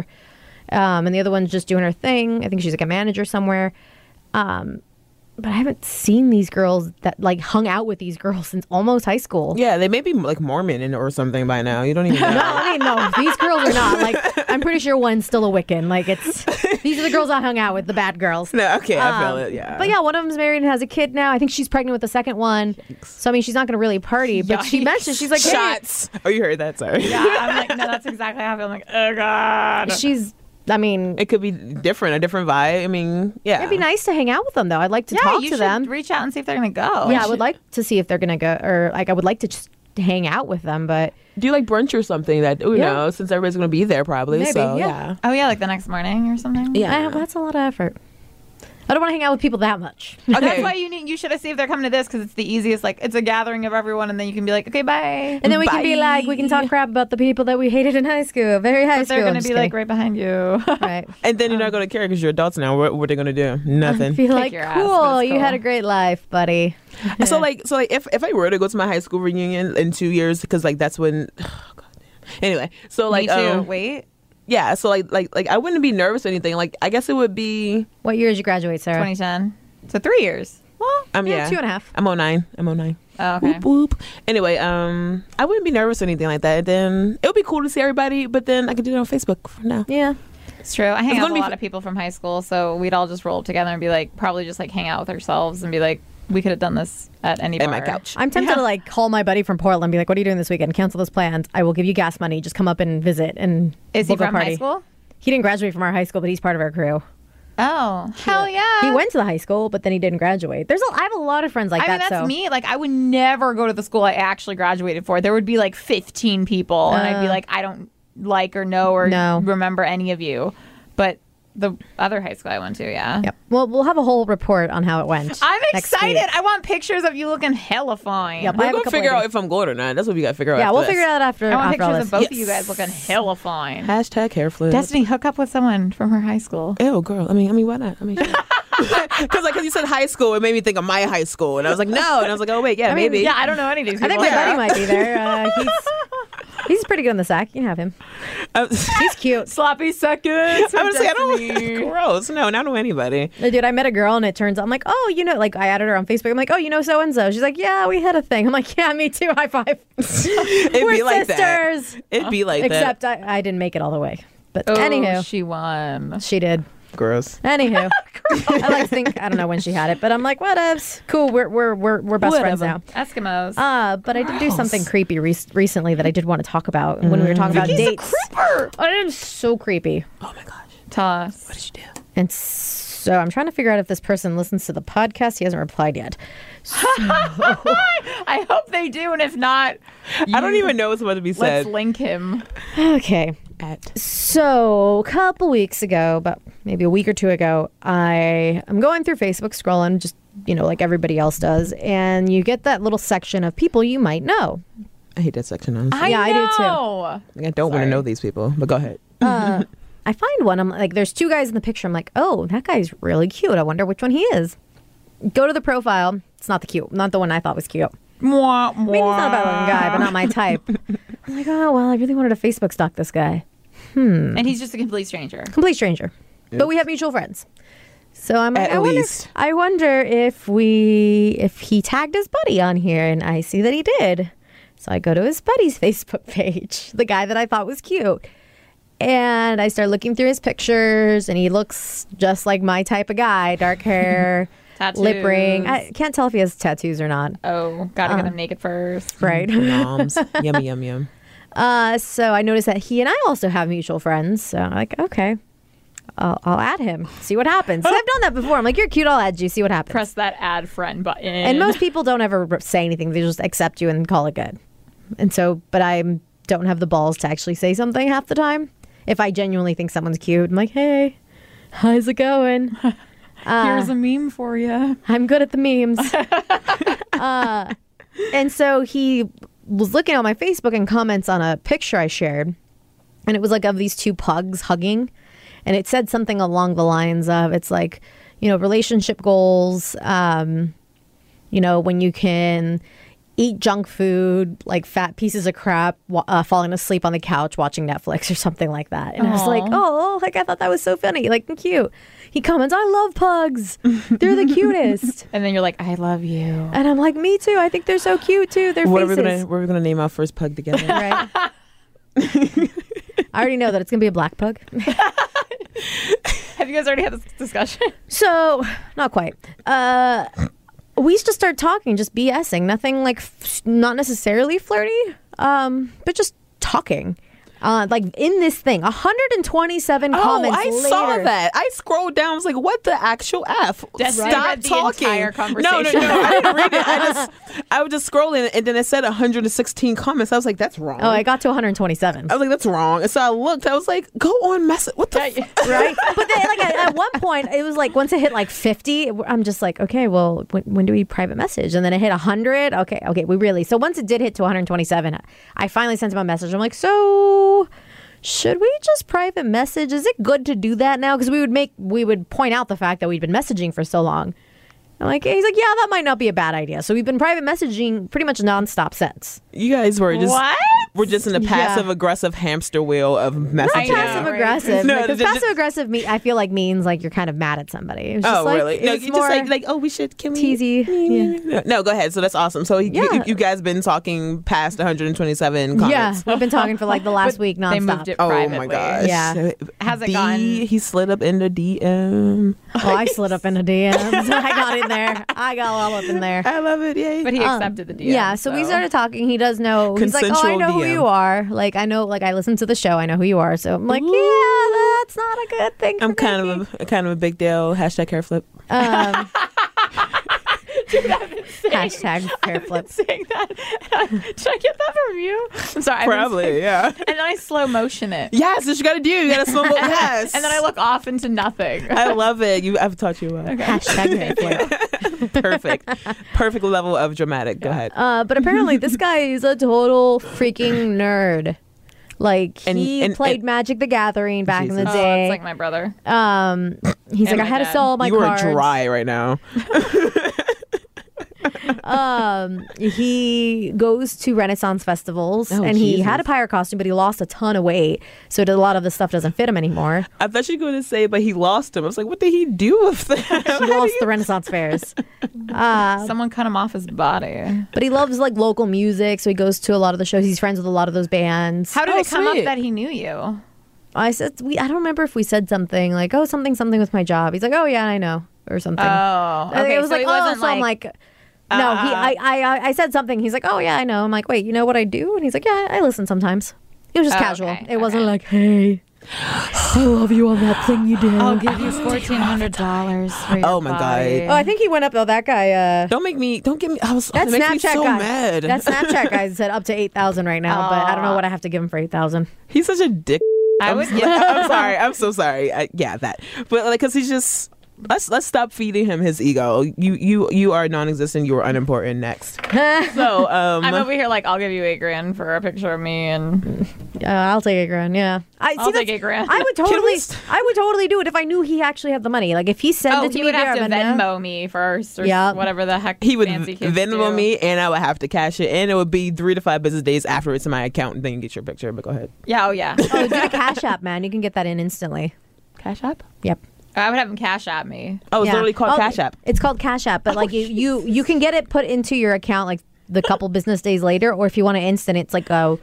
And the other one's just doing her thing. I think she's like a manager somewhere. But I haven't seen these girls that like hung out with these girls since almost high school. Yeah, they may be like Mormon or something by now. You don't even know. No, I mean, no, these girls are not. Like, I'm pretty sure one's still a Wiccan. Like, these are the girls I hung out with, the bad girls. No, okay, I feel it. Yeah, But yeah, one of them's married and has a kid now. I think she's pregnant with the second one. So I mean, she's not going to really party. But she Yikes. mentioned she's like, hey, shots. Oh, you heard that? Sorry. Yeah, I'm like, no, that's exactly how I feel. I'm like, oh god. she's. I mean, It could be different, a different vibe. I mean, yeah. it'd be nice to hang out with them though. I'd like to Yeah, talk you to should them. reach out and see if they're gonna go. Yeah, I would like to see if they're going to go, or like I would like to just hang out with them. But Do you like brunch or something that, you Yeah. know, since everybody's going to be there probably. Maybe, so, yeah. Oh yeah, like the next morning or something. Yeah. that's a lot of effort. I don't want to hang out with people that much. Okay. That's why you should have see if they're coming to this because it's the easiest. Like it's a gathering of everyone, and then you can be like, okay, bye. And then we can be Bye. like, we can talk crap about the people that we hated in high school. Very high But school. they're I'm gonna just be like kidding. right behind you. Right. And then you're not going to care because you're adults now. What are they going to do? Nothing. Feel like, your ass, cool, but it's you had cool. a great life, buddy. So if I were to go to my high school reunion in 2 years, because like that's when, oh, God damn. Anyway, so like Me too. Wait, yeah, so like I wouldn't be nervous or anything. Like I guess it would be What year did you graduate, Sarah? 2010. So 3 years. Well, Yeah, 2.5. I'm 09. I'm 09. oh, okay. Whoop, whoop. Anyway, I wouldn't be nervous or anything like that. Then it would be cool to see everybody, but then I could do it on Facebook for now. Yeah. It's true. I hang It's out gonna with a be lot of people from high school, so we'd all just roll up together and be like, probably just like hang out with ourselves and be like, we could have done this at any At bar. my couch. I'm tempted to like call my buddy from Portland and be like, what are you doing this weekend? Cancel those plans. I will give you gas money. Just come up and visit. And Is he we'll go from party. high school? He didn't graduate from our high school, but he's part of our crew. Oh, hell yeah. He went to the high school, but then he didn't graduate. I have a lot of friends like I mean, that. that's so me. Like, I would never go to the school I actually graduated for. There would be like 15 people, and I'd be like, I don't like or know or No. remember any of you. But the other high school I went to, yeah. Yep. Well, we'll have a whole report on how it went. I'm next excited. week. I want pictures of you looking hella fine. Yep. I We're have a gonna couple figure out ideas. if I'm good or not. That's what we got to figure out. Yeah, after we'll this. figure it out after. I want after all pictures this. of both of Yes. you guys looking hella fine. Hashtag hair flip. Destiny, hook up with someone from her high school. Ew, girl. I mean, why not? I mean, because you said high school, it made me think of my high school, and I was like, no, and I was like, oh wait, yeah, I mean, maybe. Yeah, I don't know any of these I people. think my buddy might be there. He's pretty good in the sack. You can have him. He's cute. Sloppy seconds. I was like, I Destiny. don't. Gross. No, I don't know anybody. Dude, I met a girl and it turns out, I'm like, oh, you know, like I added her on Facebook. I'm like, oh, you know so-and-so. She's like, yeah, we had a thing. I'm like, yeah, me too. High five. It'd We're be like sisters. that. It'd be like Except I didn't make it all the way. But Oh, anywho, she won. she did. that. Gross. Anywho, I like to think I don't know when she had it, but I'm like, whatevs. Cool, we're best friends now. Eskimos. But I did do something creepy recently that I did want to talk about when we were talking about Vicky's a dates. creeper. Oh, it is so creepy. Oh my gosh. Tell us. What did you do? And so I'm trying to figure out if this person listens to the podcast. He hasn't replied yet. I hope they do, and if not, I don't even know what's about to be said. let's link him. Okay. So a couple weeks ago, about maybe a week or two ago, I'm going through Facebook scrolling, just, you know, like everybody else does. And you get that little section of people you might know. I hate that section, honestly. Yeah, I do too. know. Like, I don't want to know these people, but go ahead. I find one. I'm like, there's two guys in the picture. I'm like, oh, that guy's really cute. I wonder which one he is. Go to the profile. It's not the one I thought was cute. Mwah, I mean, he's not a bad looking guy, but not my type. I'm like, oh, well, I really wanted to Facebook stalk this guy. And he's just a complete stranger. Complete stranger. But we have mutual friends. So I'm like, At least. I wonder if he tagged his buddy on here, and I see that he did. So I go to his buddy's Facebook page, the guy that I thought was cute. And I start looking through his pictures, and he looks just like my type of guy. Dark hair, Tattoos. lip ring. I can't tell if he has tattoos or not. Oh, gotta get him naked first. Right. Moms. Yummy, yum, yum. So I noticed that he and I also have mutual friends. So I'm like, okay, I'll add him. See what happens. I've done that before. I'm like, you're cute. I'll add you. See what happens. Press that add friend button. And most people don't ever say anything. They just accept you and call it good. And so, but I don't have the balls to actually say something half the time. If I genuinely think someone's cute, I'm like, hey, how's it going? Here's a meme for you. I'm good at the memes. And so he was looking on my Facebook and comments on a picture I shared. And it was like of these two pugs hugging. And it said something along the lines of, it's like, you know, relationship goals, you know, when you can eat junk food, like fat pieces of crap, falling asleep on the couch watching Netflix or something like that. And I was like, oh, like I thought that was so funny, like and cute. He comments, I love pugs. They're the cutest. And then you're like, I love you. And I'm like, me too. I think they're so cute too. Their What faces. are we gonna name our first pug together? Right. I already know that it's gonna be a black pug. Have you guys already had this discussion? So, not quite. We used to start talking, just BSing. Nothing like, not necessarily flirty, but just talking. Like in this thing, 127 comments I later. saw that. I scrolled down. I was like, "What the actual f? Destiny Stop read the talking." entire conversation. No. I didn't read it. I was just scrolling, and then it said 116 comments. I was like, "That's wrong." Oh, I got to 127. I was like, "That's wrong." And so I looked. I was like, "Go on, message. What the?" Right? But then, like at one point, it was like once it hit like 50, I'm just like, okay, well, when do we private message? And then it hit 100. Okay, we really. So once it did hit to 127, I finally sent him a message. I'm like, so should we just private message? Is it good to do that now? Because we would point out the fact that we'd been messaging for so long. He's like, yeah, that might not be a bad idea. So we've been private messaging pretty much nonstop since. You guys were just What? We're just in a passive aggressive hamster wheel of messaging. I know, Passive right? aggressive. No, Because just- passive aggressive, I feel like means like you're kind of mad at somebody. It's just Oh, like, really? No, it's you more just like, oh, we should. Can we? teasy. Yeah. No, go ahead. So that's awesome. So Yeah. you guys been talking past 127 comments. Yeah, we've been talking for like the last week nonstop. They moved it Oh privately. my gosh. Yeah. Has it gone? He slid up in the DM. Oh, I slid up in the DMs. I got in there. I got all up in there. I love it. Yay. But he accepted the DM. Yeah, so we started talking. He does know. He's like, oh, I Consensual know who DM. you are. Like, I know, like, I listen to the show. I know who you are. So I'm like, Ooh. yeah, that's not a good thing. I'm for kind thinking. of a big deal. Hashtag hair flip. Hashtag hair flip. saying that. Should I get that from you? I'm sorry. I've been Probably, saying- yeah. And then I slow motion it. Yes, that's what you got to do. You got to slow mo. Yes. And then I look off into nothing. I love it. I've taught you well. Hashtag hair flip. Perfect level of dramatic. Go ahead. But apparently, this guy is a total freaking nerd. Like, he And- played Magic the Gathering back in the Jesus. Oh, day. it's like my brother. He's And like, I my had to dad. sell all my You cards. are dry right now. He goes to Renaissance festivals, Oh, and he Jesus. had a pirate costume, but he lost a ton of weight, so a lot of the stuff doesn't fit him anymore. I thought you were going to say, but he lost him. I was like, what did he do with that? He lost the Renaissance fairs, Someone cut him off his body. but he loves like local music, so he goes to a lot of the shows. He's friends with a lot of those bands. How did Oh, it come sweet. up that he knew you? I said, I don't remember if we said something like, oh, something with my job. He's like, oh yeah, I know, or something. Oh, And okay. it was so like, he wasn't oh, so I'm like, no, I said something. He's like, oh yeah, I know. I'm like, wait, you know what I do? And he's like, yeah, I listen sometimes. It was just Oh, casual. okay, It wasn't okay. like, hey, I love you on that thing you did. I'll give you $1,400 for your Oh, my God. body. Oh, I think he went up though. That guy, Don't get me, I was, that it makes me Snapchat so guy. mad. That Snapchat guy said up to 8,000 right now, but I don't know what I have to give him for 8,000. He's such a dick. I would I'm sorry. I'm so sorry. That. But like, cause he's just. Let's stop feeding him his ego. You are non-existent. You are unimportant. Next. So I'm over here like, I'll give you $8,000 for a picture of me, and I'll take $8,000. Yeah, I'll take $8,000. I would Can totally, we I would totally do it if I knew he actually had the money. Like if he sent oh, it to he me would there, have to I'd be like, "No." Venmo me first, or Yeah. whatever the heck he would fancy kids Venmo do. me, and I would have to cash it, and it would be 3 to 5 business days after it's in my account, and then you get your picture. But go ahead. Yeah, oh yeah. Oh, do the Cash App, man. You can get that in instantly. Cash App. Yep. I would have him cash at me. Oh, it's Yeah. literally called Oh, Cash App. It's called Cash App, but like you can get it put into your account like the couple business days later, or if you want to instant, it's like a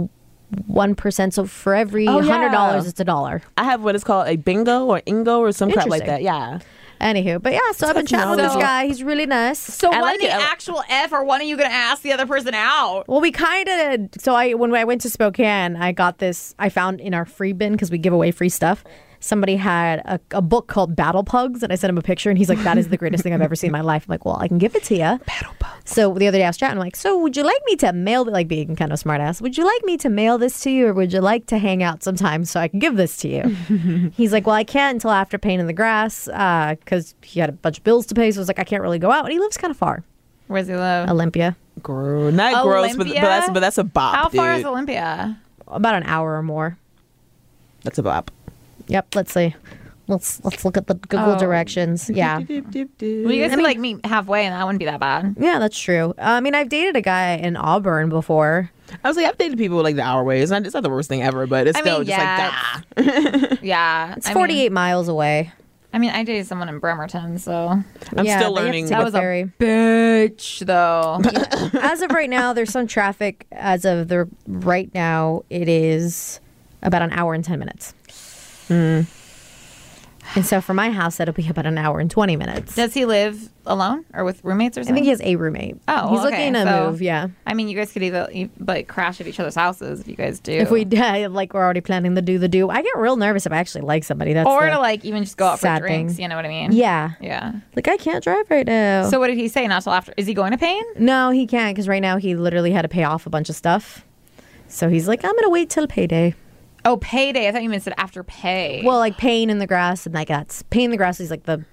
1%. So for every Oh, yeah. $100, it's $1. I have what is called a bingo or ingo or some crap like Interesting. that. Yeah. Anywho, but yeah, so I've been chatting with this So- guy. He's really nice. So I when like the it. actual F, or when are you going to ask the other person out? Well, we kind of. So when I went to Spokane, I got this. I found in our free bin because we give away free stuff. Somebody had a book called Battle Pugs, and I sent him a picture, and he's like, "That is the greatest thing I've ever seen in my life." I'm like, "Well, I can give it to you." Battle Pugs. So the other day I was chatting, I'm like, "So would you like me to mail it?" Like being kind of smart ass. Would you like me to mail this to you, or would you like to hang out sometime so I can give this to you? He's like, "Well, I can't until after Pain in the Grass because he had a bunch of bills to pay." So I was like, "I can't really go out," and he lives kind of far, Where's he live? Olympia, Not gross, but Olympia? that's a bop. How far dude. is Olympia? about an hour or more. That's a bop. Yep. Let's see. Let's look at the Google Oh. directions. Yeah. Well, you guys could like meet halfway, and that wouldn't be that bad. Yeah, that's true. I mean, I've dated a guy in Auburn before. I was like, I've dated people like the hour way. It's not the worst thing ever, but it's I still mean, just yeah. like, Yeah, It's 48 miles away. I mean, I dated someone in Bremerton, so I'm Yeah, still they have to learning. take that a was ferry. a bitch, though. As of right now, there's some traffic. As of the right now, it is about an hour and 10 minutes. And so for my house, that'll be about an hour and 20 minutes. Does he live alone or with roommates or I something? think he has a roommate. Oh, he's okay. looking to So- move. Yeah, I mean, you guys could either like crash at each other's houses if you guys do. if we like, we're already planning to do the do. I get real nervous if I actually like somebody. That's or the- to like even just go out for sad drinks. thing. You know what I mean? yeah, Yeah. like I can't drive right now. So what did he say? Not till after? Is he going to Payne? No, he can't because right now he literally had to pay off a bunch of stuff. So he's like, I'm gonna wait till payday. Oh, payday. I thought you meant said after pay. Well, like paying in the grass and like that's paying in the grass is like the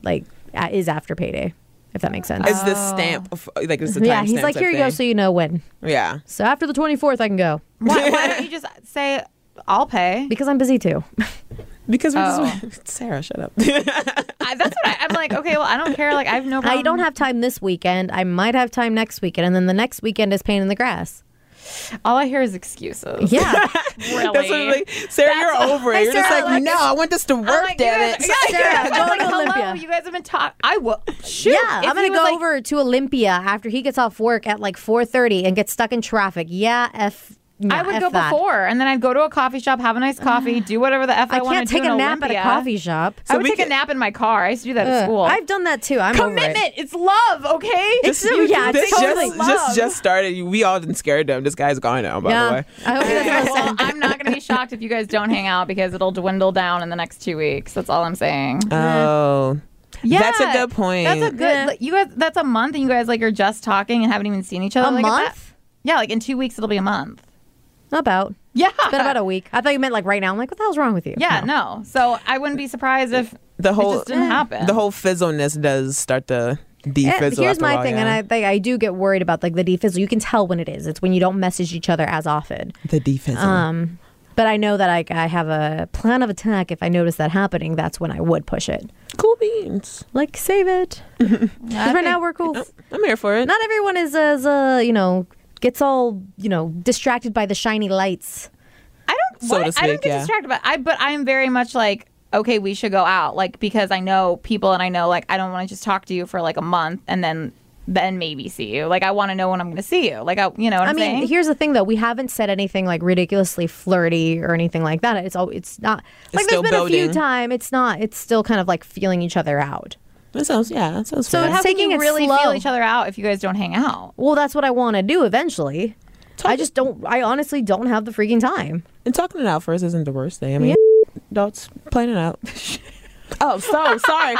is after payday, if that makes sense. It's the stamp, of, like it's the Yeah, time he's stamp like, type here you go, thing. so you know when. Yeah. So after the 24th, I can go why don't you just say I'll pay? because I'm busy too. Because we're Oh. just Sarah, shut up. That's what I'm like. Okay, well, I don't care. Like I have no problem. I don't have time this weekend. I might have time next weekend, and then the next weekend is pain in the grass. All I hear is excuses. Yeah, Really. That's what I'm like, Sarah, you're over it. Hey, You're just Sarah, like, like- no, I want this to work, I'm like, damn you it. guys- Yeah, Sarah, I'm go like, to hello, Olympia. you guys have been talking. I will. Shoot. yeah. If I'm gonna he was go like- over to Olympia after he gets off work at like 4:30 and get stuck in traffic. Yeah, I would F go that. before, and then I'd go to a coffee shop, have a nice coffee, do whatever the f I I want can't to do take a in nap Olympia. at a coffee shop. I would we take a could- nap in my car. I used to do that at school. I've done that too. I'm over it. Commitment. It's love. Okay. It's- You yeah, do it's things totally with just, love. just started. We all didn't scared him. This guy's gone now, by the Yeah, way. I hope he doesn't Okay, well, listen. I'm not going to be shocked if you guys don't hang out because it'll dwindle down in the next 2 weeks. That's all I'm saying. Oh. Yeah, That's a good point. That's a good. Yeah. Like, you guys. That's a month, and you guys like are just talking and haven't even seen each other. A like, at that- month? Yeah, like in 2 weeks it'll be a month. About. Yeah, It's been about a week. I thought you meant like right now. I'm like, what the hell's wrong with you? Yeah, no. So I wouldn't be surprised if The whole it just didn't happen. the whole fizzleness does start to defizzle. Here's after a my while, thing, yeah. and I think I do get worried about like the defizzle. You can tell when it is. It's when you don't message each other as often. the defizzle. But I know that I have a plan of attack. If I notice that happening, that's when I would push it. Cool beans. Like save it. 'Cause right now we're cool. I'm here for it. Not everyone is as gets all distracted by the shiny lights. I don't. So to I don't speak, get yeah. distracted, but I am very much like, okay, we should go out, like because I know people and I know like I don't want to just talk to you for like a month and then maybe see you. Like I want to know when I'm going to see you. Like you know what I'm saying? Here's the thing though, we haven't said anything like ridiculously flirty or anything like that. It's not like still there's been a few building. times. It's still kind of like feeling each other out. That sounds So fair. How taking can you it really slow. feel each other out if you guys don't hang out? Well, that's what I want to do eventually. I honestly don't have the freaking time. And talking it out first isn't the worst thing. I mean, adults playing it out. Oh, sorry.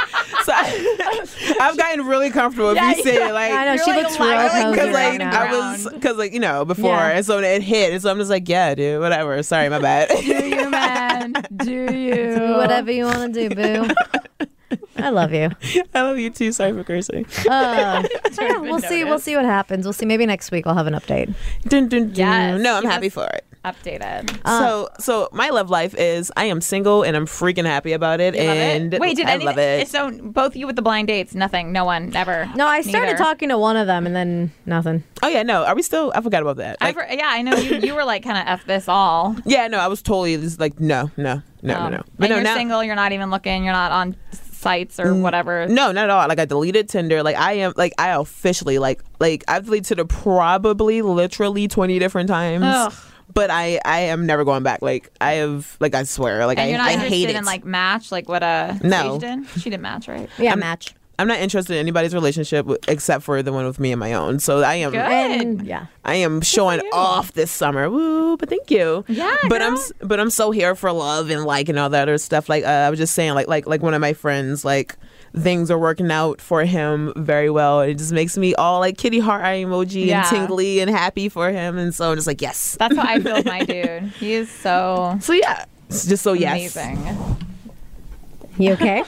I've gotten really comfortable with you saying like. I know You're she like looks a real liar, cozy Because right like now. I was, because like before, Yeah. and so it hit, and so I'm just like, yeah, dude, whatever. Sorry, my bad. Do you, man? Do you? Do whatever you want to do, boo. I love you. I love you too. Sorry for cursing. Yeah, we'll see. We'll see what happens. We'll see. Maybe next week I'll have an update. Dun, dun, dun. Yes, No, I'm keep happy us- for it. Updated. So my love life is I am single and I'm freaking happy about it. You love and it? Wait, did I any? love it. So both you with the blind dates? Nothing. No one. Never. No, I started Neither. talking to one of them and then nothing. Oh yeah, no. Are we still? I forgot about that. Like, Yeah, I know you were like kind of f this all. yeah, no. I was totally just like no. But And no, you're now, single. You're not even looking. You're not on sites or whatever. No, not at all. Like I deleted Tinder. Like I officially like I've deleted it probably literally 20 different times. Ugh. But I am never going back. Like I have, like I swear, like And you're not I hate interested it. in like match, like what No. Paige did. She didn't match, right? Yeah, match. I'm not interested in anybody's relationship except for the one with me and my own. So I am. Good. And yeah. I am showing you. off this summer. Woo! But thank you. Yeah, But girl. I'm so here for love and like and all that other stuff. Like I was just saying, like one of my friends, like things are working out for him very well. It just makes me all like kitty heart eye emoji Yeah. and tingly and happy for him. And so I'm just like yes. That's how I feel with my dude. He is so So yeah, it's just so yes. amazing. You okay?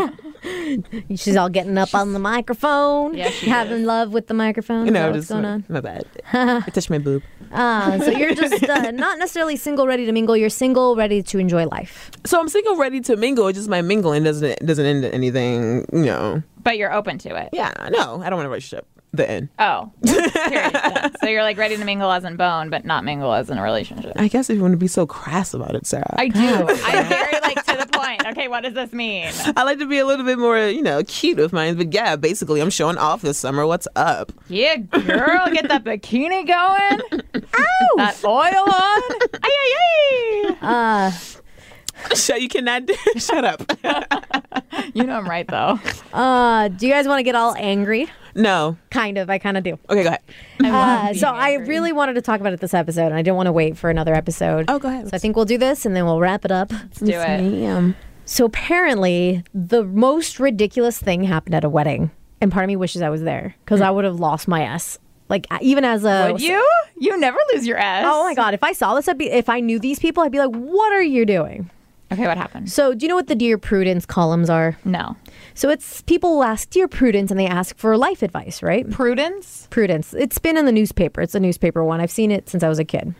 She's all getting up on the microphone. Yeah, she having love with the microphone. You know, Is just that what's going on? my bad. I touched my boob. So you're just not necessarily single, ready to mingle. You're single, ready to enjoy life. So I'm single, ready to mingle. It's just my mingling doesn't end in anything. You know. But you're open to it. Yeah. No, I don't want a relationship. The end. Oh, period. Done. So you're like ready to mingle as in bone, but not mingle as in a relationship. I guess if you want to be so crass about it, Sarah. I do. I'm very like to the point. Okay, what does this mean? I like to be a little bit more, cute with mine. But yeah, basically, I'm showing off this summer. What's up? Yeah, girl, get that bikini going. Ow! That oil on. Ay, ay, ay. You cannot do. Shut up. You know I'm right though. Do you guys want to get all angry? No. Kind of. I kind of do. Okay, go ahead. I love being So I angry. really wanted to talk about it this episode, and I didn't want to wait for another episode. Oh, go ahead. So I think we'll do this, and then we'll wrap it up. Let's do it. So apparently, the most ridiculous thing happened at a wedding, and part of me wishes I was there because I would have lost my ass. Like even as a Would you? You never lose your S. Oh my god! If I saw this, if I knew these people, I'd be like, "What are you doing?" Okay, what happened? So, do you know what the Dear Prudence columns are? No. So it's people will ask Dear Prudence, and they ask for life advice, right? Prudence? Prudence. It's been in the newspaper. It's a newspaper one. I've seen it since I was a kid.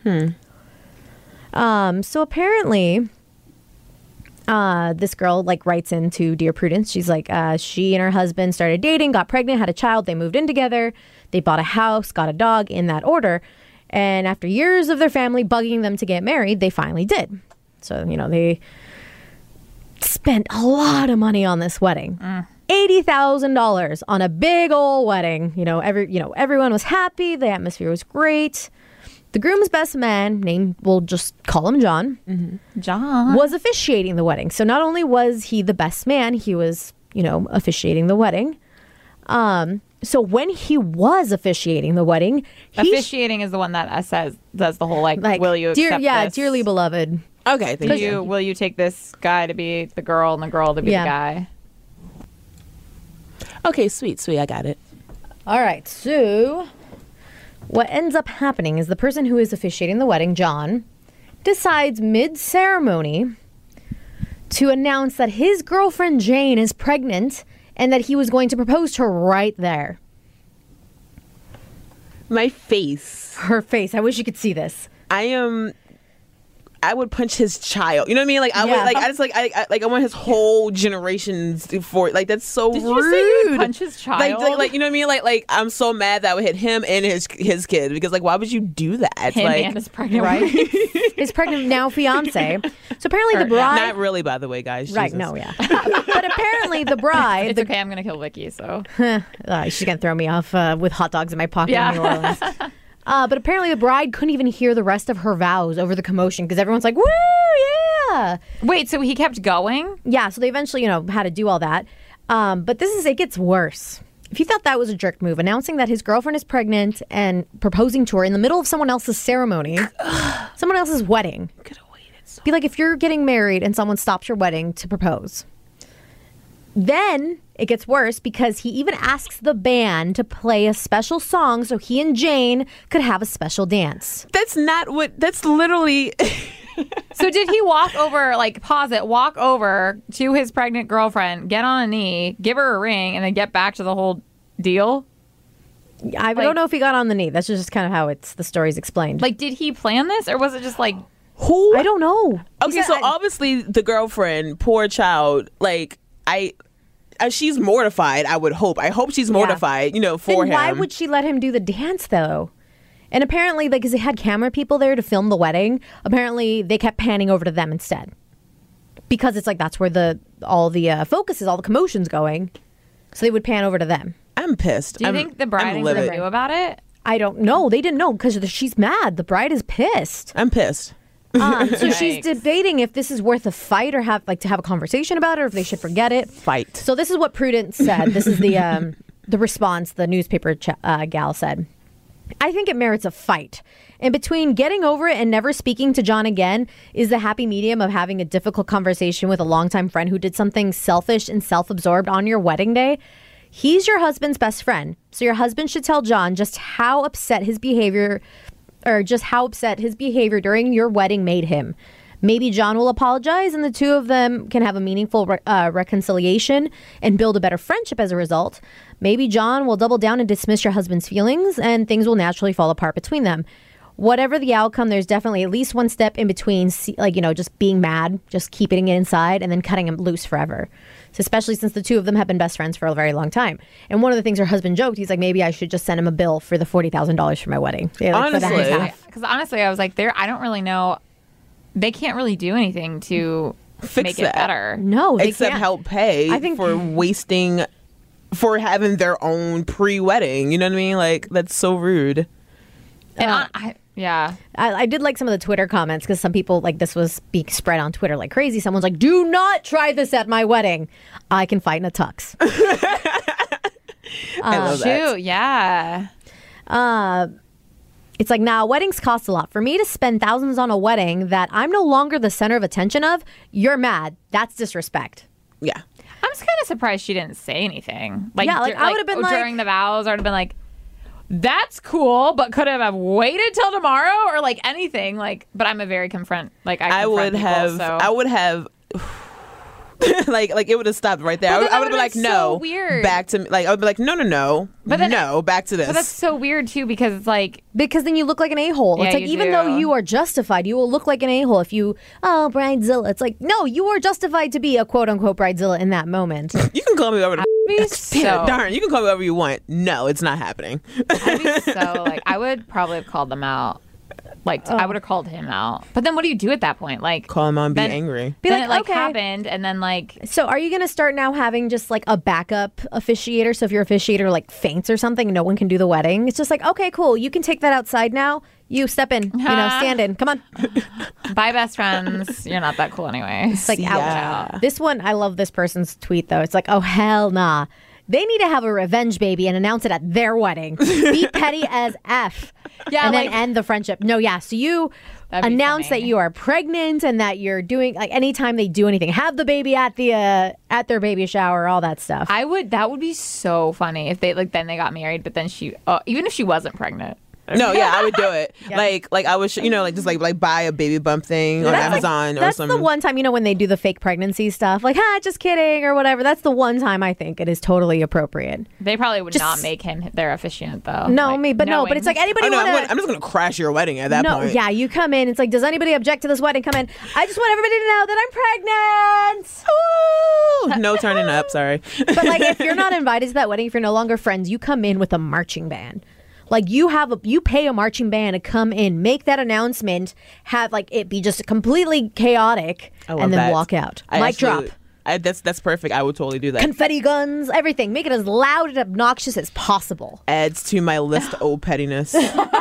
So apparently, this girl writes into Dear Prudence. She's like, she and her husband started dating, got pregnant, had a child. They moved in together. They bought a house, got a dog in that order. And after years of their family bugging them to get married, they finally did. So, they spent a lot of money on this wedding. $80,000 on a big old wedding. Everyone was happy. The atmosphere was great. The groom's best man, we'll just call him John, John. was officiating the wedding. So not only was he the best man, he was, officiating the wedding. So when he was officiating the wedding, Officiating is the one that does the whole will you accept this? dearly beloved. Okay, thank you. Will you take this guy to be the girl and the girl to be the guy? Okay, sweet. I got it. All right, so what ends up happening is the person who is officiating the wedding, John, decides mid-ceremony to announce that his girlfriend Jane is pregnant and that he was going to propose to her right there. My face. Her face. I wish you could see this. I would punch his child. You know what I mean? Like I would, I want his whole generations for that's so Did rude. you say you would punch his child? Like you know what I mean? Like I'm so mad that I would hit him and his kid because why would you do that? Him and his pregnant Right? wife. His pregnant now fiance. So apparently the bride. Not really, by the way, guys. Right, Jesus. no, yeah. But apparently the bride. It's okay. I'm gonna kill Vicky. So She's going to throw me off with hot dogs in my pocket Yeah. in New Orleans. But apparently the bride couldn't even hear the rest of her vows over the commotion because everyone's like, woo, yeah. wait. So he kept going. Yeah, so they eventually, had to do all that. But it gets worse. If you thought that was a jerk move, announcing that his girlfriend is pregnant and proposing to her in the middle of someone else's ceremony, someone else's wedding. Could have waited. Be like if you're getting married and someone stops your wedding to propose. Then it gets worse because he even asks the band to play a special song so he and Jane could have a special dance. That's not what. That's literally. So did he walk over, pause it, walk over to his pregnant girlfriend, get on a knee, give her a ring, and then get back to the whole deal? I don't know if he got on the knee. That's just kind of how the story's explained. Did he plan this, or was it just Who? I don't know. He Okay, said- so obviously the girlfriend, poor child, she's mortified. I would hope. I hope she's mortified. For then him. why would she let him do the dance though? And apparently, because they had camera people there to film the wedding, apparently they kept panning over to them instead. Because it's that's where all the focus is, all the commotion's going. So they would pan over to them. I'm pissed. do you think the bride I'm and groom livid. knew about it? I don't know. They didn't know because she's mad. The bride is pissed. I'm pissed. So she's Yikes. debating if this is worth a fight or have to have a conversation about it, or if they should forget it. Fight. So this is what Prudence said. This is the response the newspaper gal said. I think it merits a fight. And between getting over it and never speaking to John again is the happy medium of having a difficult conversation with a longtime friend who did something selfish and self-absorbed on your wedding day. He's your husband's best friend. So your husband should tell John just how upset his behavior during your wedding made him. Maybe John will apologize and the two of them can have a meaningful reconciliation and build a better friendship as a result. Maybe John will double down and dismiss your husband's feelings and things will naturally fall apart between them. Whatever the outcome, there's definitely at least one step in between, just being mad, just keeping it inside and then cutting him loose forever. So especially since the two of them have been best friends for a very long time. And one of the things her husband joked, he's like, maybe I should just send him a bill for the $40,000 for my wedding. Yeah, for the Honestly. half. Because honestly, I was I don't really know. They can't really do anything to Fix make it that. better. No, they Except can't. help pay I think- for having their own pre-wedding. You know what I mean? That's so rude. And Yeah. I did like some of the Twitter comments because some people, like, this was being spread on Twitter like crazy. Someone's like, do not try this at my wedding. I can fight in a tux. I love that. Shoot, yeah. It's like, nah, weddings cost a lot. For me to spend thousands on a wedding that I'm no longer the center of attention of, you're mad. That's disrespect. Yeah. I'm just kind of surprised she didn't say anything. Like, Yeah, like, I would've been like- during the vows, I would have been like, that's cool, but could have waited till tomorrow or like anything. Like, but I'm a very confront. Like, I would confront people, have. so. I would have. like it would have stopped right there. But then I that would have been like, would've been no, so weird. back to me. Like I would be like, no, But then- no, back to this. But that's so weird too because it's like, Because then you look like an a-hole. Yeah, It's like, you even do. though you are justified, you will look like an a-hole if you, bridezilla. It's like, no, you are justified to be a quote-unquote bridezilla in that moment. You can call me whatever. be Damn, so, darn, you can call me whatever you want. No, it's not happening. I'd be so like, I would probably have called them out. Like, I would have called him out. But then what do you do at that point? Like, Call him out and be Then- angry. Be then like, it like okay. happened, and then like, So are you going to start now having just like a backup officiator? So if your officiator like faints or something, no one can do the wedding. It's just like, okay, cool. You can take that outside now. You step in, stand in. Come on. bye, best friends. You're not that cool anyway. It's like, Yeah. ouch. This one, I love this person's tweet though. It's like, oh, hell nah. They need to have a revenge baby and announce it at their wedding. Be petty as F. Yeah, and then like- end the friendship. No, yeah. So you That'd be announce funny. that you are pregnant and that you're doing, like, anytime they do anything, have the baby at their baby shower, all that stuff. That would be so funny if they like then they got married, but then she even if she wasn't pregnant. No, yeah, I would do it. Like I would, like just like buy a baby bump thing on That's like- Amazon or that's something. the one time, when they do the fake pregnancy stuff, like, just kidding or whatever. That's the one time I think it is totally appropriate. They probably would Just- not make him their officiant though. No, Like, but knowing- it's like anybody Oh no, want I'm just gonna crash your wedding at that No, point. yeah, you come in. It's like, does anybody object to this wedding? Come in. I just want everybody to know that I'm pregnant. Ooh, no turning up. Sorry. But like, if you're not invited to that wedding, if you're no longer friends, you come in with a marching band. Like you pay a marching band to come in, make that announcement, have like it be just completely chaotic, I love and then that. walk out. I Mic drop. actually- that's perfect. I would totally do that. Confetti guns, everything. Make it as loud and obnoxious as possible. Adds to my list of pettiness.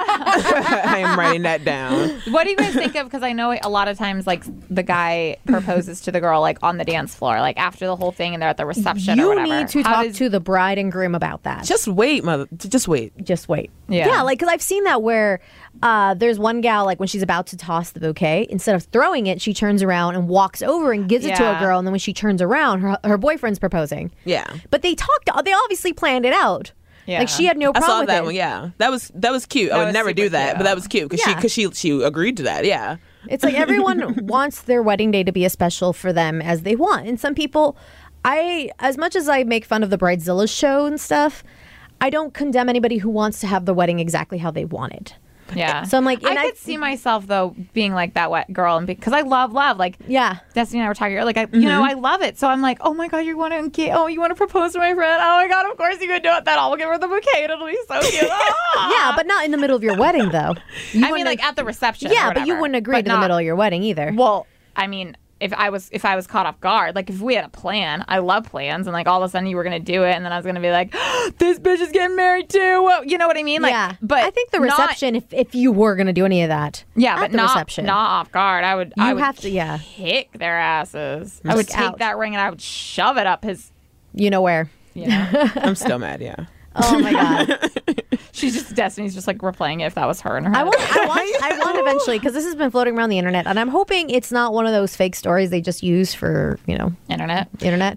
I am writing that down. What do you guys think of? Because I know a lot of times, like the guy proposes to the girl like on the dance floor, like after the whole thing, and they're at the reception or You whatever. need to How talk does- to the bride and groom about that. Just wait, mother. Just wait. Just wait. Yeah. like, because I've seen that where there's one gal, like, when she's about to toss the bouquet, instead of throwing it, she turns around and walks over and gives it to a Yeah. girl. And then when she turns around, her boyfriend's proposing. Yeah. But they obviously planned it out. Yeah. Like, she had no I problem saw with that it. one. Yeah, that was cute. I That would was never super do that, cute. but that was cute because Yeah. she agreed to that. Yeah. It's like everyone wants their wedding day to be as special for them as they want. And some people, as much as I make fun of the Bridezilla show and stuff, I don't condemn anybody who wants to have the wedding exactly how they want it. Yeah. So I'm like, and I could see myself though being like that wet girl, and because I love, like Yeah. Destiny and I were talking, like I love it. So I'm like, oh my god, you want to propose to my friend? Oh my god, of course you could do it. Then I'll give her the bouquet, and it'll be so cute. Ah. Yeah, but not in the middle of your wedding, though. You I mean, wouldn't like at the reception. Yeah, or but you whatever. wouldn't agree But to the not- middle of your wedding either. Well, I mean, if I was caught off guard, like if we had a plan, I love plans, and like all of a sudden you were gonna do it, and then I was gonna be like, this bitch is getting married too. Well, you know what I mean? Like, yeah, but I think the not- reception, if you were going to do any of that, yeah, at but the not reception, not off guard. I would have to, yeah. kick their asses. I would Just take out. that ring and I would shove it up his. You know where? You know, I'm still mad. Yeah. Oh my god. Destiny's just like replaying it if that was her in her. I head. want eventually, because this has been floating around the internet, and I'm hoping it's not one of those fake stories they just use for internet. the internet.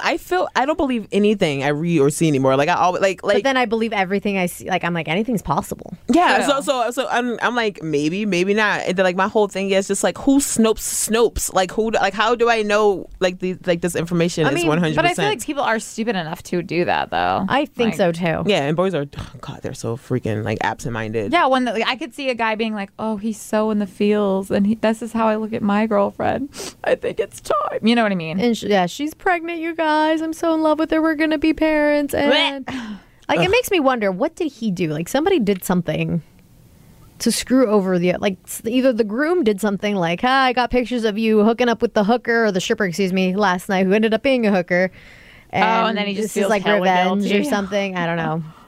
I don't believe anything I read or see anymore. Like I always like. But then I believe everything I see. Like, I'm like, anything's possible. Yeah, True. so I'm like maybe not. And then, like my whole thing is just like who Snopes like who like how do I know like this information is 100%. But I feel like people are stupid enough to do that though. I think Like, so too. yeah, and boys are God, they're so freaking like absent-minded. Yeah, when I could see a guy being like, "Oh, he's so in the feels, and this is how I look at my girlfriend. I think it's time." You know what I mean? And she's pregnant, you guys. I'm so in love with her. We're gonna be parents, and like it makes me wonder, what did he do? Like somebody did something to screw over either the groom did something like, I got pictures of you hooking up with the hooker or the stripper, last night, who ended up being a hooker. And then he just this feels is like hella revenge guilty. or something. I don't know.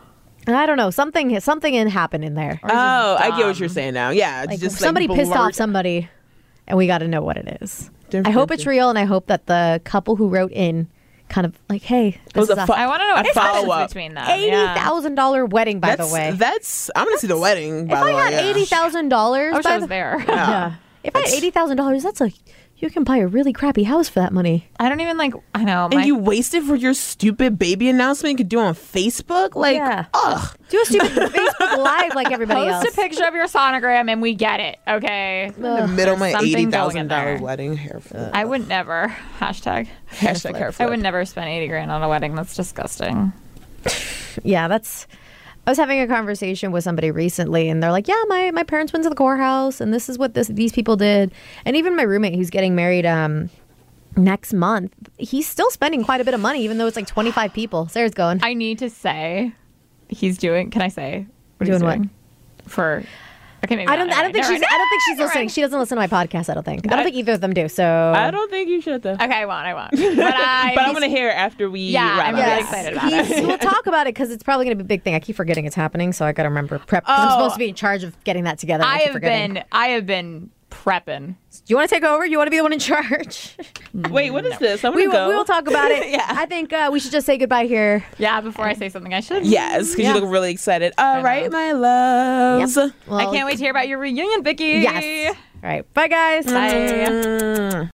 I don't know, something happened in there. Oh, I get what you're saying now. Yeah, Like just somebody pissed blurt- off somebody, and we got to know what it is. Dun, I hope dun, it's dun. real, and I hope that the couple who wrote in kind of like, hey, It this was is a a fu- I want to know a what happens follow-up. between them. $80,000 wedding, by the way. That's I'm gonna see the wedding. If By I the way, had yeah. $80,000, I wish I was there. Yeah. If I had $80,000, that's like you can buy a really crappy house for that money. I don't even I know. And you wasted for your stupid baby announcement you could do on Facebook? Like, Yeah. ugh. Do a stupid Facebook Live like everybody post else. a picture of your sonogram and we get it. Okay. In the middle of my There's something going in $80,000 there. wedding hair. I would never. Hashtag. Hashtag hair I flip. would never spend 80 grand on a wedding. That's disgusting. Yeah, I was having a conversation with somebody recently, and they're like, "Yeah, my parents went to the courthouse, and this is what these people did." And even my roommate, who's getting married next month, he's still spending quite a bit of money, even though it's like 25 people. Sarah's going. I need to say, he's doing. Can I say what Doing he's what? doing? For. Okay, maybe I don't not. think she's Never listening. mind. She doesn't listen to my podcast. I don't think either of them do. So I don't think you should though. Okay, I won't. But I'm gonna hear it after we Yeah, wrap I'm up. really Yes. excited about it. We'll talk about it because it's probably going to be a big thing. I keep forgetting it's happening, so I got to remember prep. 'Cause I'm Oh. supposed to be in charge of getting that together. and keep forgetting. I have been prepping. Do you want to take over? You want to be the one in charge? Wait, what is this? I'm we gonna go. will talk about it. Yeah. I think we should just say goodbye here. Yeah, before I say something I should. Yes, because Yeah. you look really excited. All know. right, my loves. Well, I can't wait to hear about your reunion, Vicky. Yes. All right. Bye, guys. Bye. Mm.